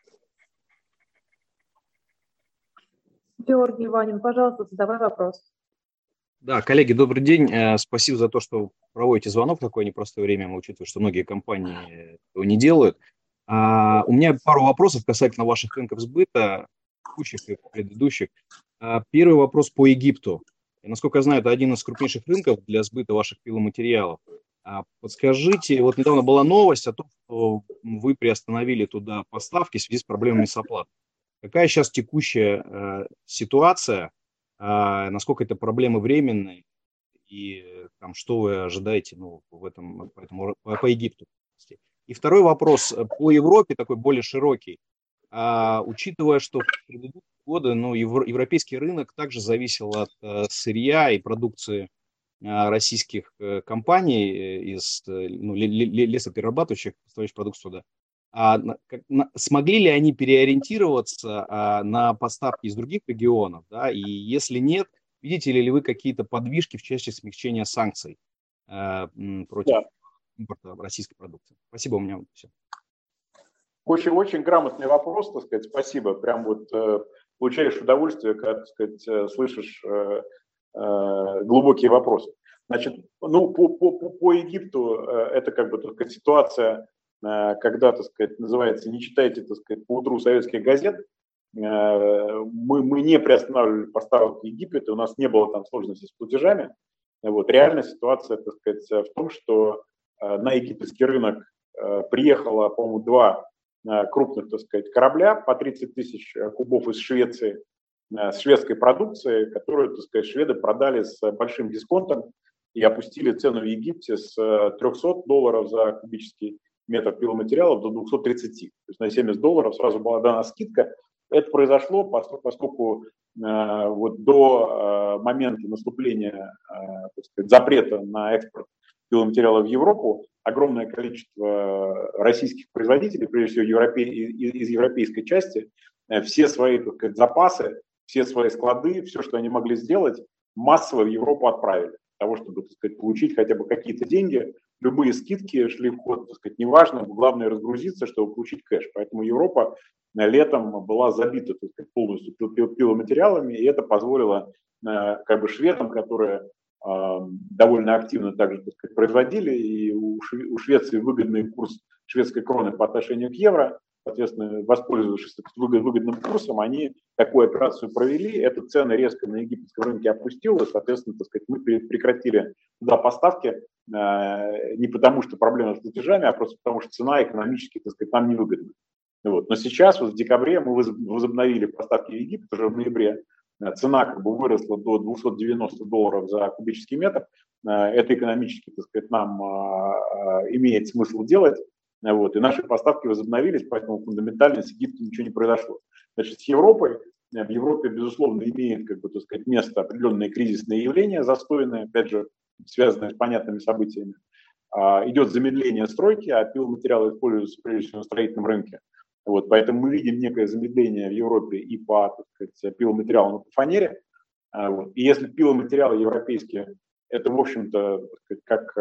Георгий Иванин, пожалуйста, задавай вопрос. Да, коллеги, добрый день. Спасибо за то, что проводите звонок в такое непростое время. Мы учитываем, что многие компании этого не делают. А, у меня пару вопросов касательно ваших рынков сбыта, текущих и предыдущих. А, первый вопрос по Египту. Насколько я знаю, это один из крупнейших рынков для сбыта ваших пиломатериалов. А, подскажите, вот недавно была новость о том, что вы приостановили туда поставки в связи с проблемами с оплатой. Какая сейчас текущая э, ситуация? Насколько это проблемы временные, и там, что вы ожидаете ну, в этом, поэтому, по, по Египту. И второй вопрос по Европе, такой более широкий. А, учитывая, что в предыдущие годы ну, евро, европейский рынок также зависел от а, сырья и продукции а, российских а, компаний из ну, лесоперерабатывающих, поставляющих продукцию туда. А, как, на, смогли ли они переориентироваться а, на поставки из других регионов, да, и если нет, видите ли вы какие-то подвижки в части смягчения санкций а, против да. импорта российской продукции? Спасибо, у меня вот все. Очень-очень грамотный вопрос, так сказать, спасибо, прям вот э, получаешь удовольствие, когда, так сказать, э, слышишь э, э, глубокие вопросы. Значит, ну, по, по, по Египту э, это как бы, так сказать, ситуация, когда, так сказать, называется, не читайте, так сказать, по утру советских газет, мы, мы не приостанавливали поставок в Египет, у нас не было там сложностей с платежами. Вот. Реальная ситуация, так сказать, в том, что на египетский рынок приехало, по-моему, два крупных, так сказать, корабля по тридцать тысяч кубов из Швеции, с шведской продукцией, которую, так сказать, шведы продали с большим дисконтом и опустили цену в Египте с трёхсот долларов за кубический метр пиломатериалов до двухсот тридцати. То есть на семьдесят долларов сразу была дана скидка. Это произошло, поскольку э, вот до э, момента наступления э, так сказать, запрета на экспорт пиломатериалов в Европу огромное количество российских производителей, прежде всего европе... из, из европейской части, э, все свои, так сказать, запасы, все свои склады, все, что они могли сделать, массово в Европу отправили. Для того, чтобы, так сказать, получить хотя бы какие-то деньги, любые скидки шли в ход, так сказать, неважно, главное разгрузиться, чтобы получить кэш. Поэтому Европа летом была забита, так сказать, полностью пиломатериалами, и это позволило как бы шведам, которые э, довольно активно также, так сказать, производили, и у Швеции выгодный курс шведской кроны по отношению к евро, соответственно, воспользовавшись выгодным курсом, они такую операцию провели, эта цена резко на египетском рынке опустилась, соответственно, так сказать, мы прекратили туда поставки э, не потому, что проблема с платежами, а просто потому, что цена экономически, так сказать, нам невыгодна. Вот. Но сейчас, вот в декабре, мы возобновили поставки в Египет, уже в ноябре, цена как бы выросла до двухсот девяноста долларов за кубический метр, это экономически, так сказать, нам э, имеет смысл делать. Вот, и наши поставки возобновились, поэтому фундаментально с Египтом ничего не произошло. Значит, с Европой, в Европе, безусловно, имеет, как бы, так сказать, место определенные кризисные явления, застойные, опять же, связанные с понятными событиями. А, идет замедление стройки, а пиломатериалы используются прежде всего на строительном рынке. Вот, поэтому мы видим некое замедление в Европе и по, так сказать, пиломатериалам, и по фанере. А, вот, и если пиломатериалы европейские, это, в общем-то, как,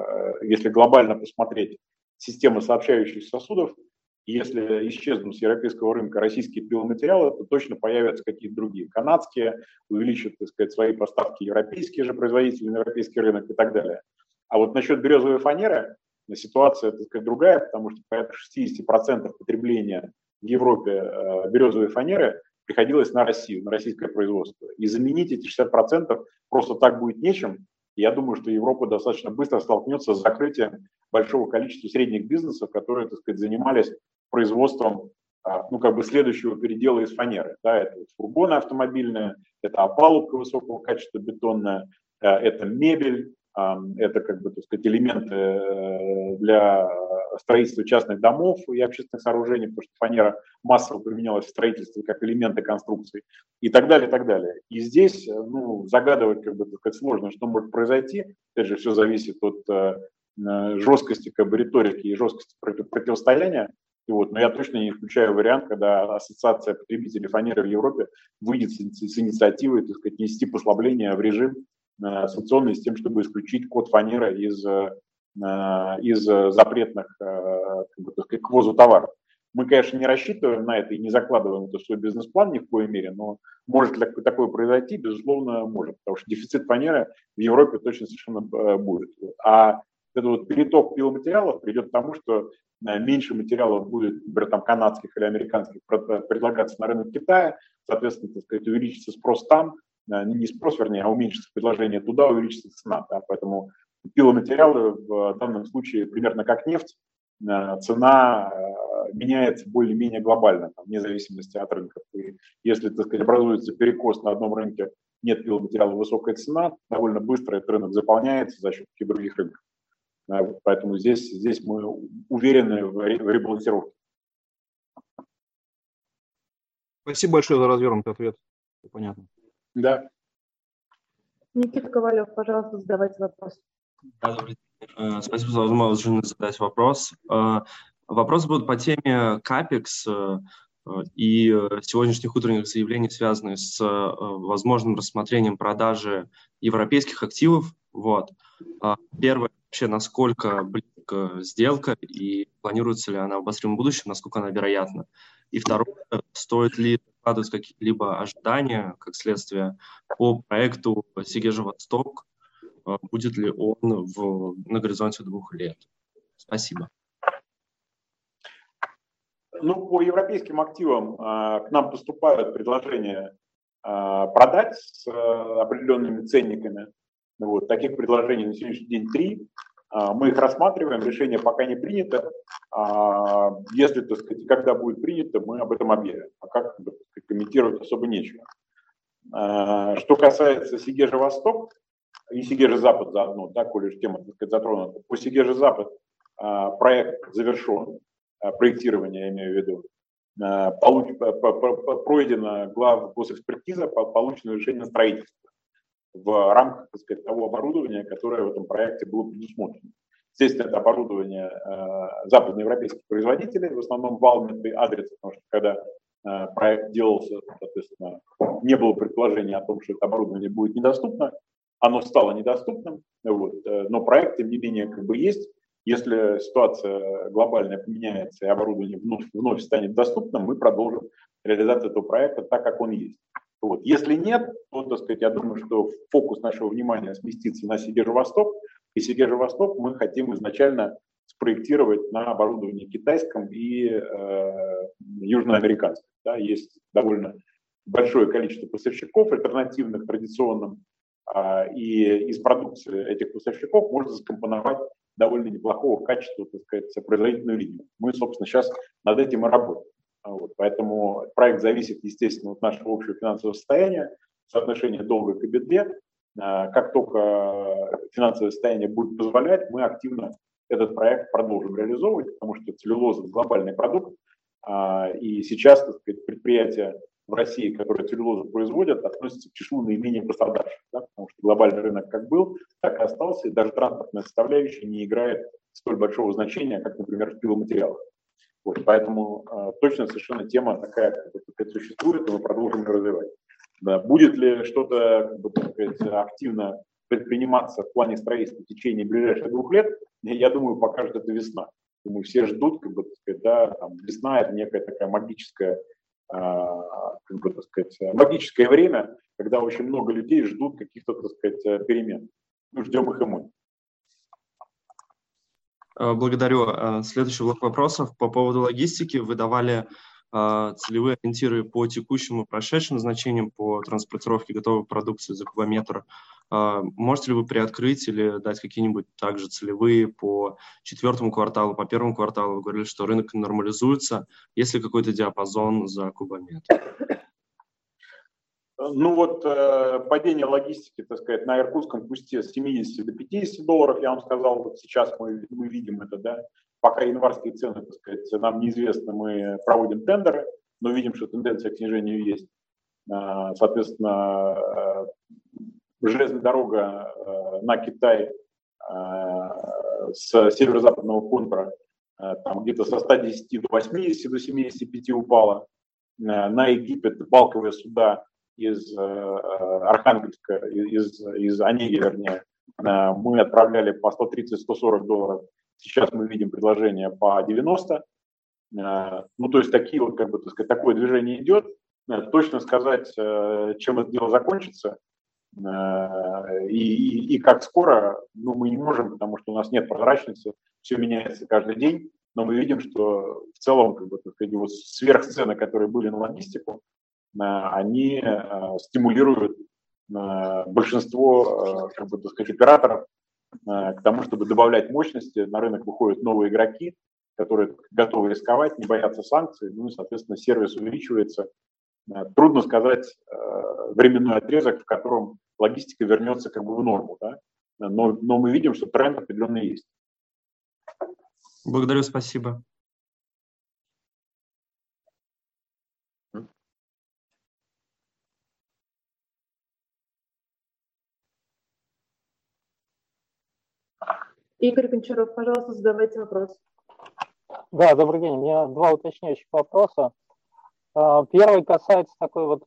если глобально посмотреть, система сообщающихся сосудов, если исчезнут с европейского рынка российские пиломатериалы, то точно появятся какие-то другие. Канадские увеличат, так сказать, свои поставки, европейские же производители на европейский рынок и так далее. А вот насчет березовой фанеры ситуация, так сказать, другая, потому что порядка шестьдесят процентов потребления в Европе березовой фанеры приходилось на Россию, на российское производство. И заменить эти шестьдесят процентов просто так будет нечем. Я думаю, что Европа достаточно быстро столкнется с закрытием большого количества средних бизнесов, которые, так сказать, занимались производством, ну, как бы следующего передела из фанеры. Да, это фургоны автомобильные, это опалубка высокого качества бетонная, это мебель, это, как бы, так сказать, элементы для строительства частных домов и общественных сооружений, потому что фанера массово применялась в строительстве как элементы конструкций и так далее, и так далее. И здесь, ну, загадывать, как бы, так сказать, сложно, что может произойти. Опять же, все зависит от э, жесткости, как бы, риторики и жесткости против, противостояния. И вот, но я точно не исключаю вариант, когда ассоциация потребителей фанеры в Европе выйдет с, с инициативой, так сказать, нести послабление в режим санкционный с тем, чтобы исключить код фанеры из, из запретных, как бы, так сказать, к ввозу товаров. Мы, конечно, не рассчитываем на это и не закладываем это в свой бизнес-план ни в коей мере, но может ли такое произойти? Безусловно, может, потому что дефицит фанеры в Европе точно совершенно будет. А этот вот переток пиломатериалов придет к тому, что меньше материалов будет, например, там, канадских или американских предлагаться на рынок Китая, соответственно, так сказать, увеличится спрос там, не спрос, вернее, а уменьшится предложение туда, увеличится цена. Да? Поэтому пиломатериалы в данном случае примерно как нефть, цена меняется более-менее глобально, там, вне зависимости от рынка. И если, так сказать, образуется перекос на одном рынке, нет пиломатериала, высокая цена, довольно быстро этот рынок заполняется за счет других рынков. Поэтому здесь, здесь мы уверены в ребалансировке. Спасибо большое за развернутый ответ. Понятно. Да. Никита Ковалев, пожалуйста, задавайте вопрос. Да, добрый день. Спасибо за возможность задать вопрос. Вопрос будет по теме капекс и сегодняшних утренних заявлений, связанных с возможным рассмотрением продажи европейских активов. Вот. Первое, вообще, насколько близко сделка и планируется ли она в обозримом будущем, насколько она вероятна. И второе, стоит ли складывать какие-либо ожидания, как следствие, по проекту Сегежа-Восток, будет ли он в, на горизонте двух лет? Спасибо. Ну, по европейским активам к нам поступают предложения продать с определенными ценниками. Вот, таких предложений на сегодняшний день три. Мы их рассматриваем, решение пока не принято. Если, так сказать, когда будет принято, мы об этом объявим. Пока как бы, комментировать особо нечего. Что касается Сигежа Восток и Сигежа Запад заодно, да, коли уж тема, так сказать, затронута. По Сигежа Запад проект завершен, проектирование, я имею в виду. Получ, пройдена глав госэкспертиза, получено решение на строительство в рамках, так сказать, того оборудования, которое в этом проекте было предусмотрено. Естественно, это оборудование э, западноевропейских производителей, в основном Valmet и Adress, потому что когда э, проект делался, соответственно, не было предположения о том, что это оборудование будет недоступно, оно стало недоступным, вот, э, но проект, тем не менее, как бы есть. Если ситуация глобальная поменяется и оборудование вновь, вновь станет доступным, мы продолжим реализацию этого проекта так, как он есть. Вот. Если нет, то, так сказать, я думаю, что фокус нашего внимания сместится на Сигежа-Восток. И Сигежа-Восток мы хотим изначально спроектировать на оборудовании китайском и э, южноамериканском. Да, есть довольно большое количество поставщиков альтернативных традиционным, э, и из продукции этих поставщиков можно скомпоновать довольно неплохого качества, так сказать, производительную линию. Мы, собственно, сейчас над этим и работаем. Вот, поэтому проект зависит, естественно, от нашего общего финансового состояния, соотношения долга к EBITDA. Как только финансовое состояние будет позволять, мы активно этот проект продолжим реализовывать, потому что целлюлоза – глобальный продукт, и сейчас, так сказать, предприятия в России, которые целлюлозу производят, относятся к числу наименее пострадавших, да, потому что глобальный рынок как был, так и остался, и даже транспортная составляющая не играет столь большого значения, как, например, в пиломатериалах. Вот, поэтому э, точно совершенно тема такая, как существует, и мы продолжим ее развивать. Да, будет ли что-то, как бы, так сказать, активно предприниматься в плане строительства в течение ближайших двух лет, я думаю, покажет это весна. Думаю, все ждут, как бы, так сказать, да, там, весна – это некая такая магическая, э, как бы, так сказать, магическое время, когда очень много людей ждут каких-то, так сказать, перемен. Мы ждем их и мы. Благодарю. Следующий блок вопросов по поводу логистики. Вы давали целевые ориентиры по текущим и прошедшим значениям по транспортировке готовой продукции за кубометр. Можете ли вы приоткрыть или дать какие-нибудь также целевые по четвертому кварталу, по первому кварталу? Вы говорили, что рынок нормализуется. Есть ли какой-то диапазон за кубометр? Ну вот э, падение логистики, так сказать, на иркутском пусте с семидесяти до пятидесяти долларов, я вам сказал, вот сейчас мы, мы видим это, да, пока январские цены, так сказать, нам неизвестно, мы проводим тендеры, но видим, что тенденция к снижению есть. Э, соответственно, э, железная дорога э, на Китай э, с северо-западного контура э, там где-то со ста десяти до восьмидесяти, до семидесяти пяти упала. Э, на Египет балковые суда из э, Архангельска, из, из Онеги, вернее, э, мы отправляли по сто тридцать — сто сорок долларов. Сейчас мы видим предложение по девяносто. Э, ну, то есть такие вот, как бы, так сказать, такое движение идет. Э, точно сказать, э, чем это дело закончится э, и, и, и как скоро, ну, мы не можем, потому что у нас нет прозрачности, все меняется каждый день. Но мы видим, что в целом, как бы, так сказать, вот сверхцены, которые были на логистику, они стимулируют большинство, как бы, так сказать, операторов к тому, чтобы добавлять мощности. На рынок выходят новые игроки, которые готовы рисковать, не боятся санкций, ну и, соответственно, сервис увеличивается. Трудно сказать временной отрезок, в котором логистика вернется как бы в норму, да? но, но мы видим, что тренд определенно есть. Благодарю, спасибо. Игорь Гончаров, пожалуйста, задавайте вопрос. Да, добрый день. У меня два уточняющих вопроса. Первый касается такой вот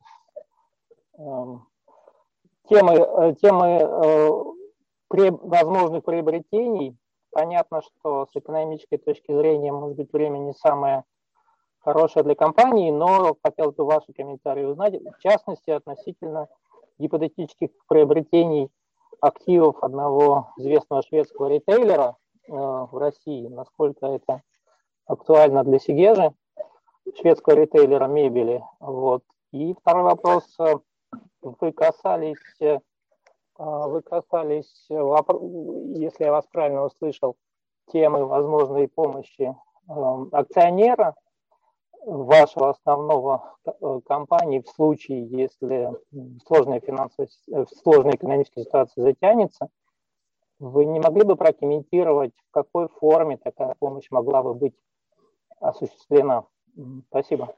темы, темы возможных приобретений. Понятно, что с экономической точки зрения, может быть, время не самое хорошее для компании, но хотелось бы ваши комментарии узнать, в частности, относительно гипотетических приобретений активов одного известного шведского ритейлера э, в России, насколько это актуально для Сигежи, шведского ритейлера мебели. Вот. И второй вопрос. Вы касались Вы касались, если я вас правильно услышал, темы возможной помощи акционера вашего основного компании в случае, если сложная финансовая, сложная экономическая ситуация затянется. Вы не могли бы прокомментировать, в какой форме такая помощь могла бы быть осуществлена? Спасибо.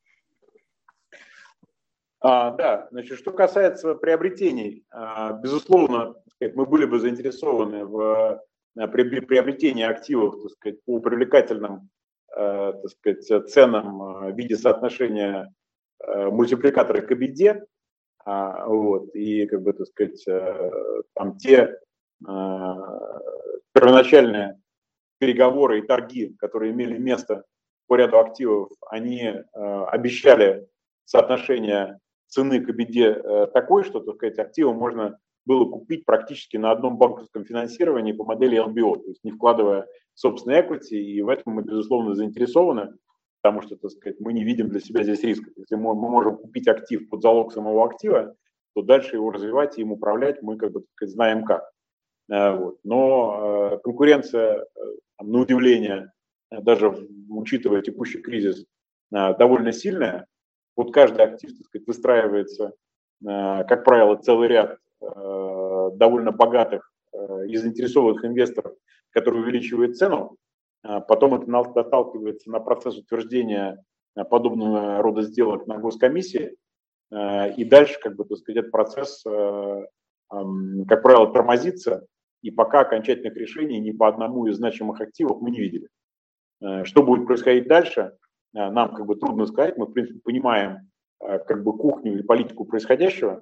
А, да, значит, что касается приобретений, а, безусловно, так сказать, мы были бы заинтересованы в приобретении активов, так сказать, по привлекательным, а, так сказать, ценам в виде соотношения а, мультипликатора к EBITDA, а, вот, и, как бы, так сказать, там те а, первоначальные переговоры и торги, которые имели место по ряду активов, они а, обещали соотношение цены к EBITDA такой, что, так сказать, активы можно было купить практически на одном банковском финансировании по модели эл би о, то есть не вкладывая собственные equity, и в этом мы, безусловно, заинтересованы, потому что, так сказать, мы не видим для себя здесь риска. Если мы можем купить актив под залог самого актива, то дальше его развивать и им управлять мы, как бы, так сказать, знаем как. Вот. Но конкуренция, на удивление, даже учитывая текущий кризис, довольно сильная. Вот каждый актив, так сказать, выстраивается, как правило, целый ряд довольно богатых и заинтересованных инвесторов, которые увеличивают цену. Потом это наталкивается на процесс утверждения подобного рода сделок на госкомиссии. И дальше, как бы, так сказать, этот процесс, как правило, тормозится. И пока окончательных решений ни по одному из значимых активов мы не видели. Что будет происходить дальше, нам, как бы, трудно сказать. Мы, в принципе, понимаем, как бы, кухню и политику происходящего,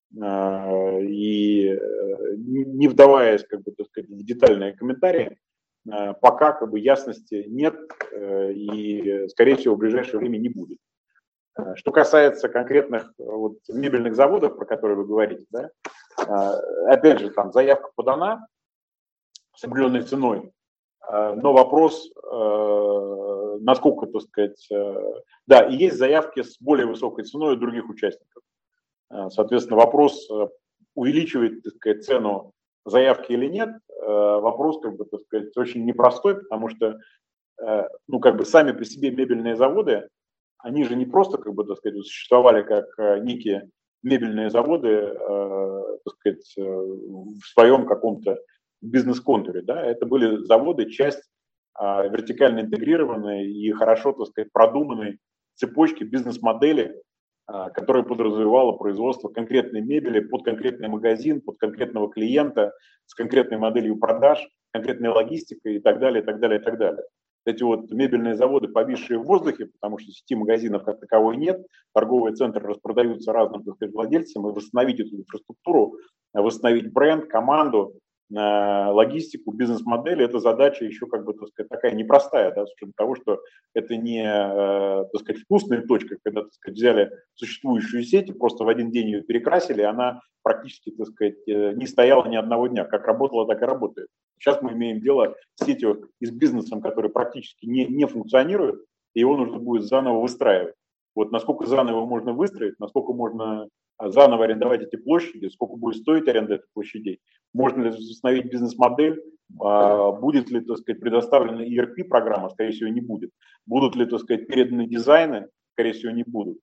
и не вдаваясь, как бы, так сказать, в детальные комментарии, пока, как бы, ясности нет и, скорее всего, в ближайшее время не будет. Что касается конкретных вот мебельных заводов, про которые вы говорите, да, опять же, там заявка подана с определенной ценой, но вопрос, насколько, так сказать, да, и есть заявки с более высокой ценой у других участников. Соответственно, вопрос, увеличивает, так сказать, цену заявки или нет, вопрос, как бы, так сказать, очень непростой, потому что, ну, как бы, сами по себе мебельные заводы, они же не просто, как бы, так сказать, существовали как некие мебельные заводы, так сказать, в своем каком-то бизнес-контуре, да, это были заводы, часть вертикально интегрированной и хорошо, так сказать, продуманной цепочки бизнес-модели, которая подразумевала производство конкретной мебели под конкретный магазин, под конкретного клиента, с конкретной моделью продаж, конкретной логистикой и так далее, и так далее, и так далее. Эти вот мебельные заводы, повисшие в воздухе, потому что сети магазинов как таковой нет, торговые центры распродаются разным, так сказать, владельцам, и восстановить эту инфраструктуру, восстановить бренд, команду, логистику, бизнес-модель, это задача еще, как бы, так сказать, такая непростая, да, с учетом того, что это не, так сказать, вкусная точка, когда, так сказать, взяли существующую сеть и просто в один день ее перекрасили, она практически, так сказать, не стояла ни одного дня. Как работала, так и работает. Сейчас мы имеем дело с сетью и с бизнесом, который практически не, не функционирует, и его нужно будет заново выстраивать. Вот насколько заново можно выстроить, насколько можно заново арендовать эти площади, сколько будет стоить аренда этих площадей, можно ли установить бизнес-модель, будет ли, так сказать, предоставлена и эр пи-программа, скорее всего, не будет. Будут ли, так сказать, переданы дизайны, скорее всего, не будут.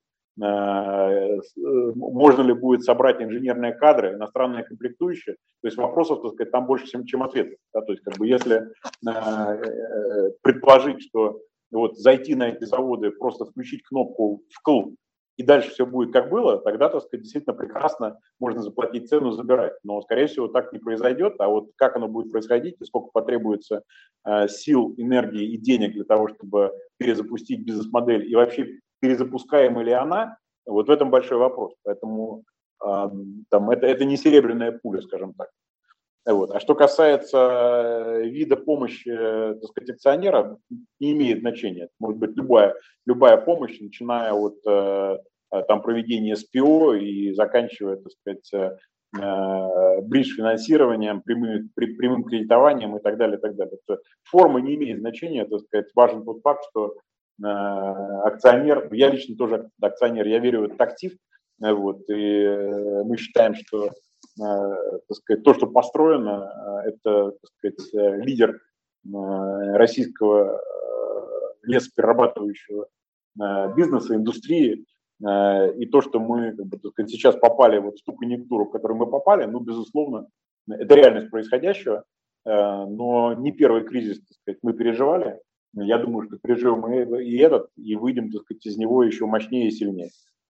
Можно ли будет собрать инженерные кадры, иностранные комплектующие. То есть вопросов, так сказать, там больше, чем, чем ответов. Да? То есть, как бы, если предположить, что вот зайти на эти заводы, просто включить кнопку «вкл», и дальше все будет как было, тогда, так сказать, действительно прекрасно можно заплатить цену, забирать. Но, скорее всего, так не произойдет. А вот как оно будет происходить, и сколько потребуется э, сил, энергии и денег для того, чтобы перезапустить бизнес-модель, и вообще перезапускаема ли она, вот в этом большой вопрос. Поэтому э, там, это, это не серебряная пуля, скажем так. Вот. А что касается вида помощи, так сказать, акционера, не имеет значения. Может быть любая, любая помощь, начиная от там, проведения эс пи о и заканчивая, так сказать, бридж-финансированием, прямым, прямым кредитованием и так далее, и так далее. Форма не имеет значения, так сказать, важен тот факт, что акционер, я лично тоже акционер, я верю в этот актив, вот, и мы считаем, что так сказать, то, что построено, это, так сказать, лидер российского лесоперерабатывающего бизнеса, индустрии. И то, что мы, как бы, так сказать, сейчас попали вот в ту конъюнктуру, в которую мы попали, ну, безусловно, это реальность происходящего, но не первый кризис, так сказать, мы переживали. Я думаю, что переживем и этот, и выйдем, так сказать, из него еще мощнее и сильнее.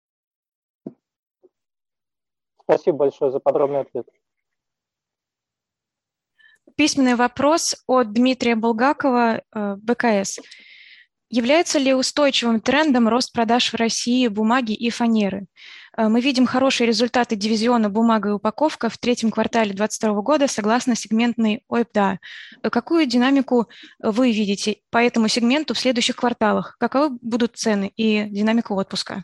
Спасибо большое за подробный ответ. Письменный вопрос от Дмитрия Булгакова, БКС. Является ли устойчивым трендом рост продаж в России бумаги и фанеры? Мы видим хорошие результаты дивизиона «Бумага и упаковка» в третьем квартале две тысячи двадцать второго года согласно сегментной ОИБДА. Какую динамику вы видите по этому сегменту в следующих кварталах? Каковы будут цены и динамика отпуска?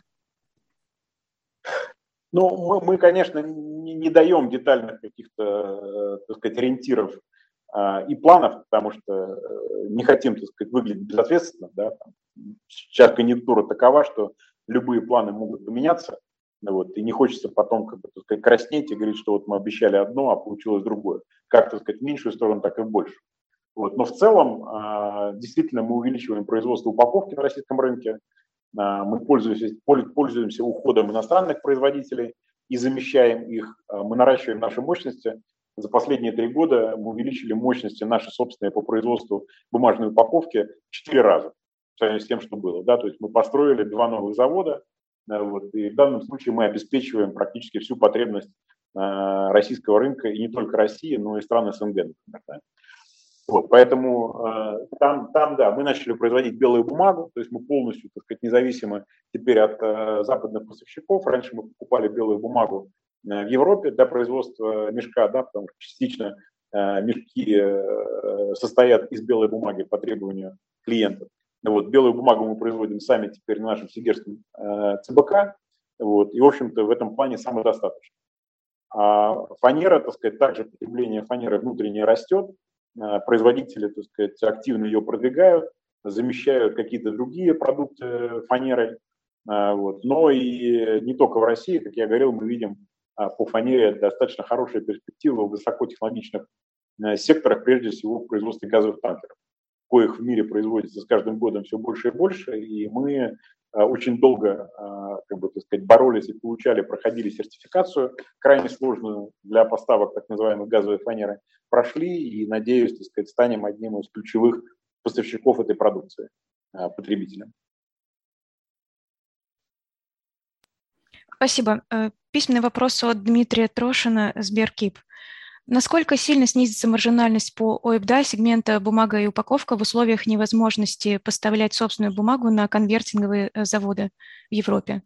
Ну, мы, мы конечно, не, не даем детальных каких-то, так сказать, ориентиров и планов, потому что не хотим, так сказать, выглядеть безответственно. Да? Сейчас конъюнктура такова, что любые планы могут поменяться, вот, и не хочется потом, как бы, так сказать, краснеть и говорить, что вот мы обещали одно, а получилось другое. Как, так сказать, в меньшую сторону, так и в большую. Вот. Но в целом, действительно, мы увеличиваем производство упаковки на российском рынке, мы пользуемся, пользуемся уходом иностранных производителей и замещаем их, мы наращиваем наши мощности. За последние три года мы увеличили мощности наши собственные по производству бумажной упаковки в четыре раза, по сравнению с тем, что было. Да? То есть мы построили два новых завода, вот, и в данном случае мы обеспечиваем практически всю потребность э, российского рынка, и не только России, но и стран СНГ, например. Да? Вот, поэтому э, там, там, да, мы начали производить белую бумагу, то есть мы полностью, так сказать, независимы теперь от э, западных поставщиков. Раньше мы покупали белую бумагу в Европе для производства мешка, да, потому что частично э, мешки э, состоят из белой бумаги по требованию клиентов. Вот, белую бумагу мы производим сами теперь на нашем сигерском э, ЦБК, вот, и, в общем-то, в этом плане самодостаточно. А фанера, так сказать, также потребление фанеры внутреннее растет, э, производители, так сказать, активно ее продвигают, замещают какие-то другие продукты фанерой, э, вот. Но и не только в России, как я говорил, мы видим по фанере достаточно хорошая перспектива в высокотехнологичных секторах, прежде всего в производстве газовых танкеров, коих в мире производится с каждым годом все больше и больше, и мы очень долго, как бы, так сказать, боролись и получали, проходили сертификацию, крайне сложную для поставок так называемой газовой фанеры, прошли и, надеюсь, так сказать, станем одним из ключевых поставщиков этой продукции потребителям. Спасибо. Письменный вопрос от Дмитрия Трошина, Сберкип. Насколько сильно снизится маржинальность по ОИБДА сегмента бумага и упаковка в условиях невозможности поставлять собственную бумагу на конвертинговые заводы в Европе?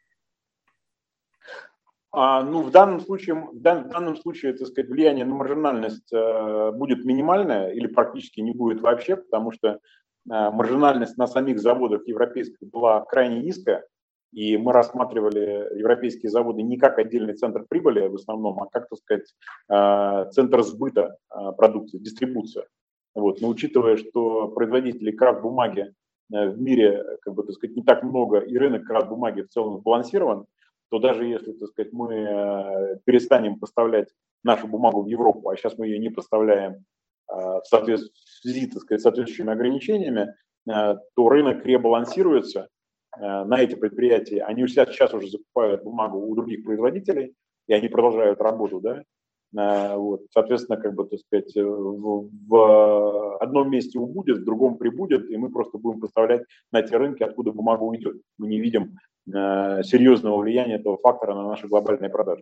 А, ну, в данном случае, в дан, в данном случае, так сказать, влияние на маржинальность э, будет минимальное или практически не будет вообще, потому что э, маржинальность на самих заводах европейских была крайне низкая. И мы рассматривали европейские заводы не как отдельный центр прибыли в основном, а как, так сказать, центр сбыта продукции, дистрибуция. Вот. Но учитывая, что производителей крафт-бумаги в мире, как бы, так сказать, не так много, и рынок крафт-бумаги в целом сбалансирован, то даже если, так сказать, мы перестанем поставлять нашу бумагу в Европу, а сейчас мы ее не поставляем в связи, так сказать, с соответствующими ограничениями, то рынок ребалансируется на эти предприятия. Они сейчас уже закупают бумагу у других производителей, и они продолжают работу, да. Вот. Соответственно, как бы, так сказать, в, в одном месте убудет, в другом прибудет, и мы просто будем поставлять на те рынки, откуда бумага уйдет. Мы не видим э, серьезного влияния этого фактора на наши глобальные продажи.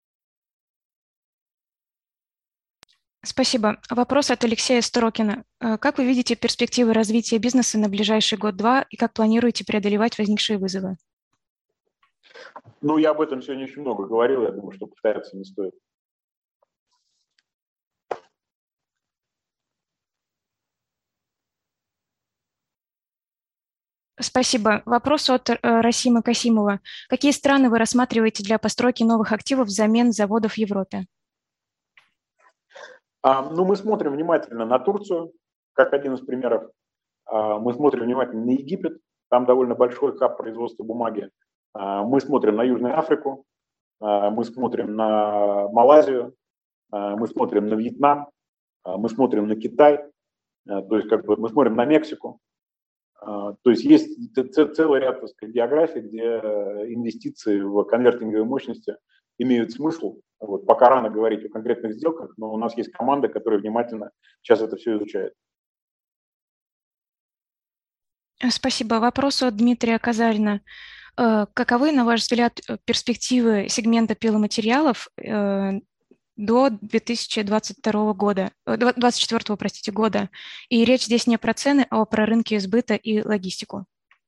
Спасибо. Вопрос от Алексея Строкина. Как вы видите перспективы развития бизнеса на ближайший год-два и как планируете преодолевать возникшие вызовы? Ну, я об этом сегодня очень много говорил, я думаю, что повторяться не стоит. Спасибо. Вопрос от Расима Касимова. Какие страны вы рассматриваете для постройки новых активов взамен заводов в Европе? Ну, мы смотрим внимательно на Турцию, как один из примеров. Мы смотрим внимательно на Египет, там довольно большой хаб производства бумаги. Мы смотрим на Южную Африку, мы смотрим на Малайзию, мы смотрим на Вьетнам, мы смотрим на Китай, то есть как бы мы смотрим на Мексику. То есть есть целый ряд, так сказать, географий, где инвестиции в конвертинговые мощности имеют смысл. Вот, пока рано говорить о конкретных сделках, но у нас есть команда, которая внимательно сейчас это все изучает. Спасибо. Вопрос от Дмитрия Казарина. Каковы, на ваш взгляд, перспективы сегмента пиломатериалов до две тысячи двадцать второго года, двадцать четвёртого, простите, года? И речь здесь не про цены, а про рынки сбыта и логистику.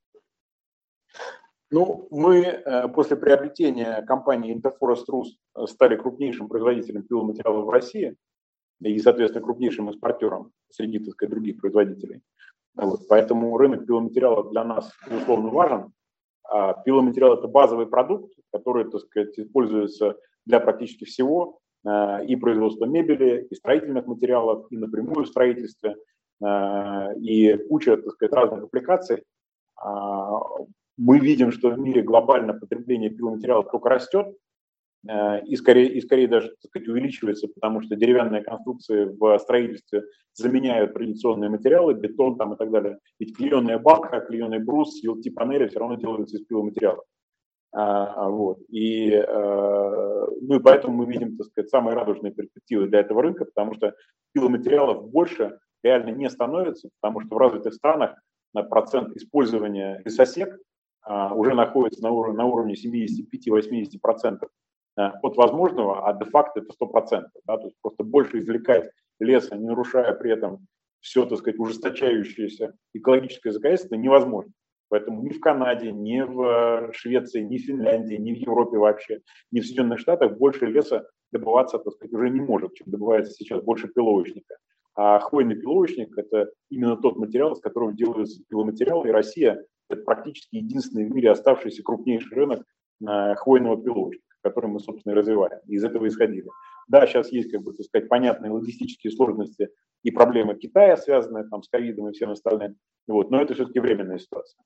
Ну, мы после приобретения компании Interforest Rus стали крупнейшим производителем пиломатериалов в России и, соответственно, крупнейшим экспортером среди, так сказать, других производителей. Вот, поэтому рынок пиломатериалов для нас, безусловно, важен. А пиломатериал – это базовый продукт, который, так сказать, используется для практически всего, и производства мебели, и строительных материалов, и напрямую в строительстве, и куча, так сказать, разных аппликаций. Мы видим, что в мире глобально потребление пиломатериалов только растет, и скорее, и скорее даже, так сказать, увеличивается, потому что деревянные конструкции в строительстве заменяют традиционные материалы, бетон там и так далее. Ведь клееная балка, клееный брус, эл ти-панели все равно делаются из пиломатериалов. А, вот. И, э, ну и поэтому мы видим, так сказать, самые радужные перспективы для этого рынка, потому что пиломатериалов больше реально не становится, потому что в развитых странах процент использования лесосек а, уже находится на уровне, на уровне семьдесят пять - восемьдесят процентов от возможного, а де-факто это сто процентов. Да, то есть просто больше извлекать леса, не нарушая при этом все, так сказать, ужесточающееся экологическое законодательство, невозможно. Поэтому ни в Канаде, ни в Швеции, ни в Финляндии, ни в Европе вообще, ни в Соединенных Штатах больше леса добываться, так сказать, уже не может, чем добывается сейчас, больше пиловочника. А хвойный пиловочник – это именно тот материал, из которого делаются пиломатериалы, и Россия – это практически единственный в мире оставшийся крупнейший рынок хвойного пиловочника, который мы, собственно, и развиваем. И из этого исходили. Да, сейчас есть, как бы, так сказать, понятные логистические сложности и проблемы Китая, связанные там с ковидом и всем остальным, вот, но это все-таки временная ситуация.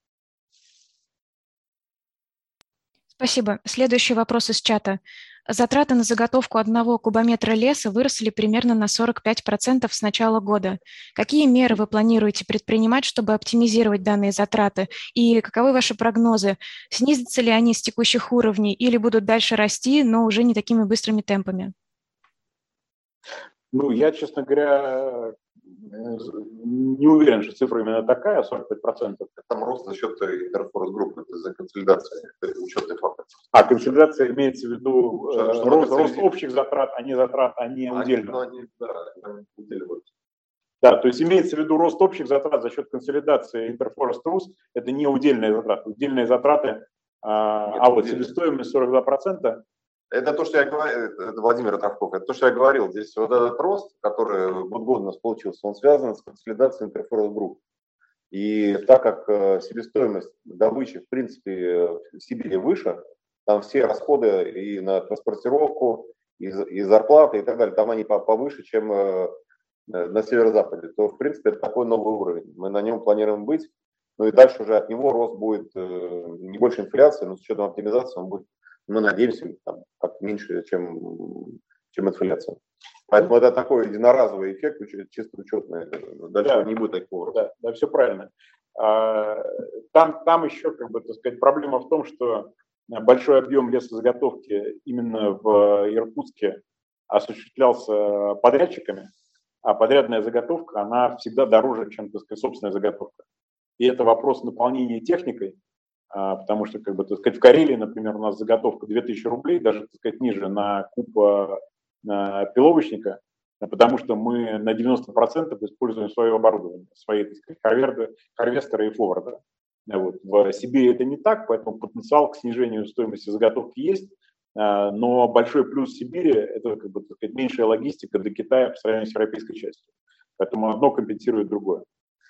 Спасибо. Следующий вопрос из чата. Затраты на заготовку одного кубометра леса выросли примерно на сорок пять процентов с начала года. Какие меры вы планируете предпринимать, чтобы оптимизировать данные затраты? И каковы ваши прогнозы? Снизятся ли они с текущих уровней или будут дальше расти, но уже не такими быстрыми темпами? Ну, я, честно говоря, не уверен, что цифра именно такая, сорок пять процентов. Там рост за счет Interforest Group, это за консолидацию, это учетный фактор. А консолидация имеется в виду что, что рост, рост общих затрат, а не затрат, а не удельных. Они, да, они удельные. Да, то есть имеется в виду рост общих затрат за счет консолидации Interforest Rus, это не удельные затраты. Удельные затраты, а, а вот себестоимость сорок два процента. Это то, что я говорил, это Владимир Травков, это то, что я говорил. Здесь вот этот рост, который год-год у нас получился, он связан с консолидацией Interforest Group. И так как себестоимость добычи, в принципе, в Сибири выше, там все расходы и на транспортировку, и, и зарплаты, и так далее, там они повыше, чем на северо-западе, то, в принципе, это такой новый уровень. Мы на нем планируем быть. Ну и дальше уже от него рост будет не больше инфляции, но с учетом оптимизации он будет, мы надеемся, там, как меньше, чем, чем инфляция. Поэтому это такой единоразовый эффект, чисто учетный. Дальше да, не будет такого. Да, да, все правильно. Там, там еще, как бы, так сказать, проблема в том, что большой объем лесозаготовки именно в Иркутске осуществлялся подрядчиками, а подрядная заготовка, она всегда дороже, чем, так сказать, собственная заготовка. И это вопрос наполнения техникой, потому что, как бы, так сказать, в Карелии, например, у нас заготовка две тысячи рублей, даже, так сказать, ниже на куб пиловочника, потому что мы на девяносто процентов используем свое оборудование, свои, так сказать, харвестеры, харвестеры и форвардеры. Вот. В Сибири это не так, поэтому потенциал к снижению стоимости заготовки есть, но большой плюс Сибири – это, как бы, так сказать, меньшая логистика до Китая по сравнению с европейской частью. Поэтому одно компенсирует другое.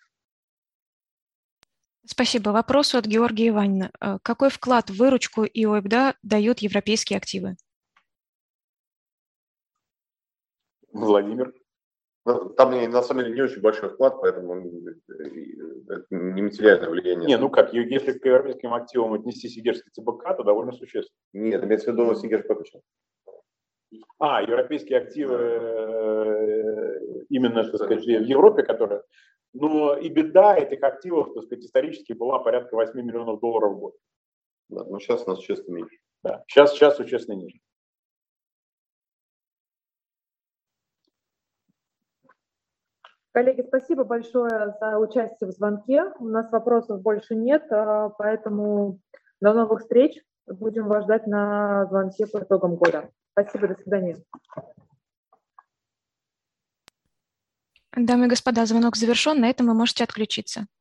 Спасибо. Вопрос от Георгия Иванина. Какой вклад в выручку и ОИБДА дают европейские активы? Владимир. Там на самом деле не очень большой вклад, поэтому это не материальное влияние. Не, ну как, если к европейским активам отнести сигежский ЦБК, то довольно существенно. Нет, имеется в виду Сигеж Пэкэджинг. А, европейские активы именно, так сказать, в Европе, которые... Но и беда этих активов, так сказать, исторически была порядка восемь миллионов долларов в год. Да, но сейчас у нас честно ниже. Да, сейчас, сейчас существенно ниже. Коллеги, спасибо большое за участие в звонке. У нас вопросов больше нет, поэтому до новых встреч. Будем вас ждать на звонке по итогам года. Спасибо, до свидания. Дамы и господа, звонок завершен. На этом вы можете отключиться.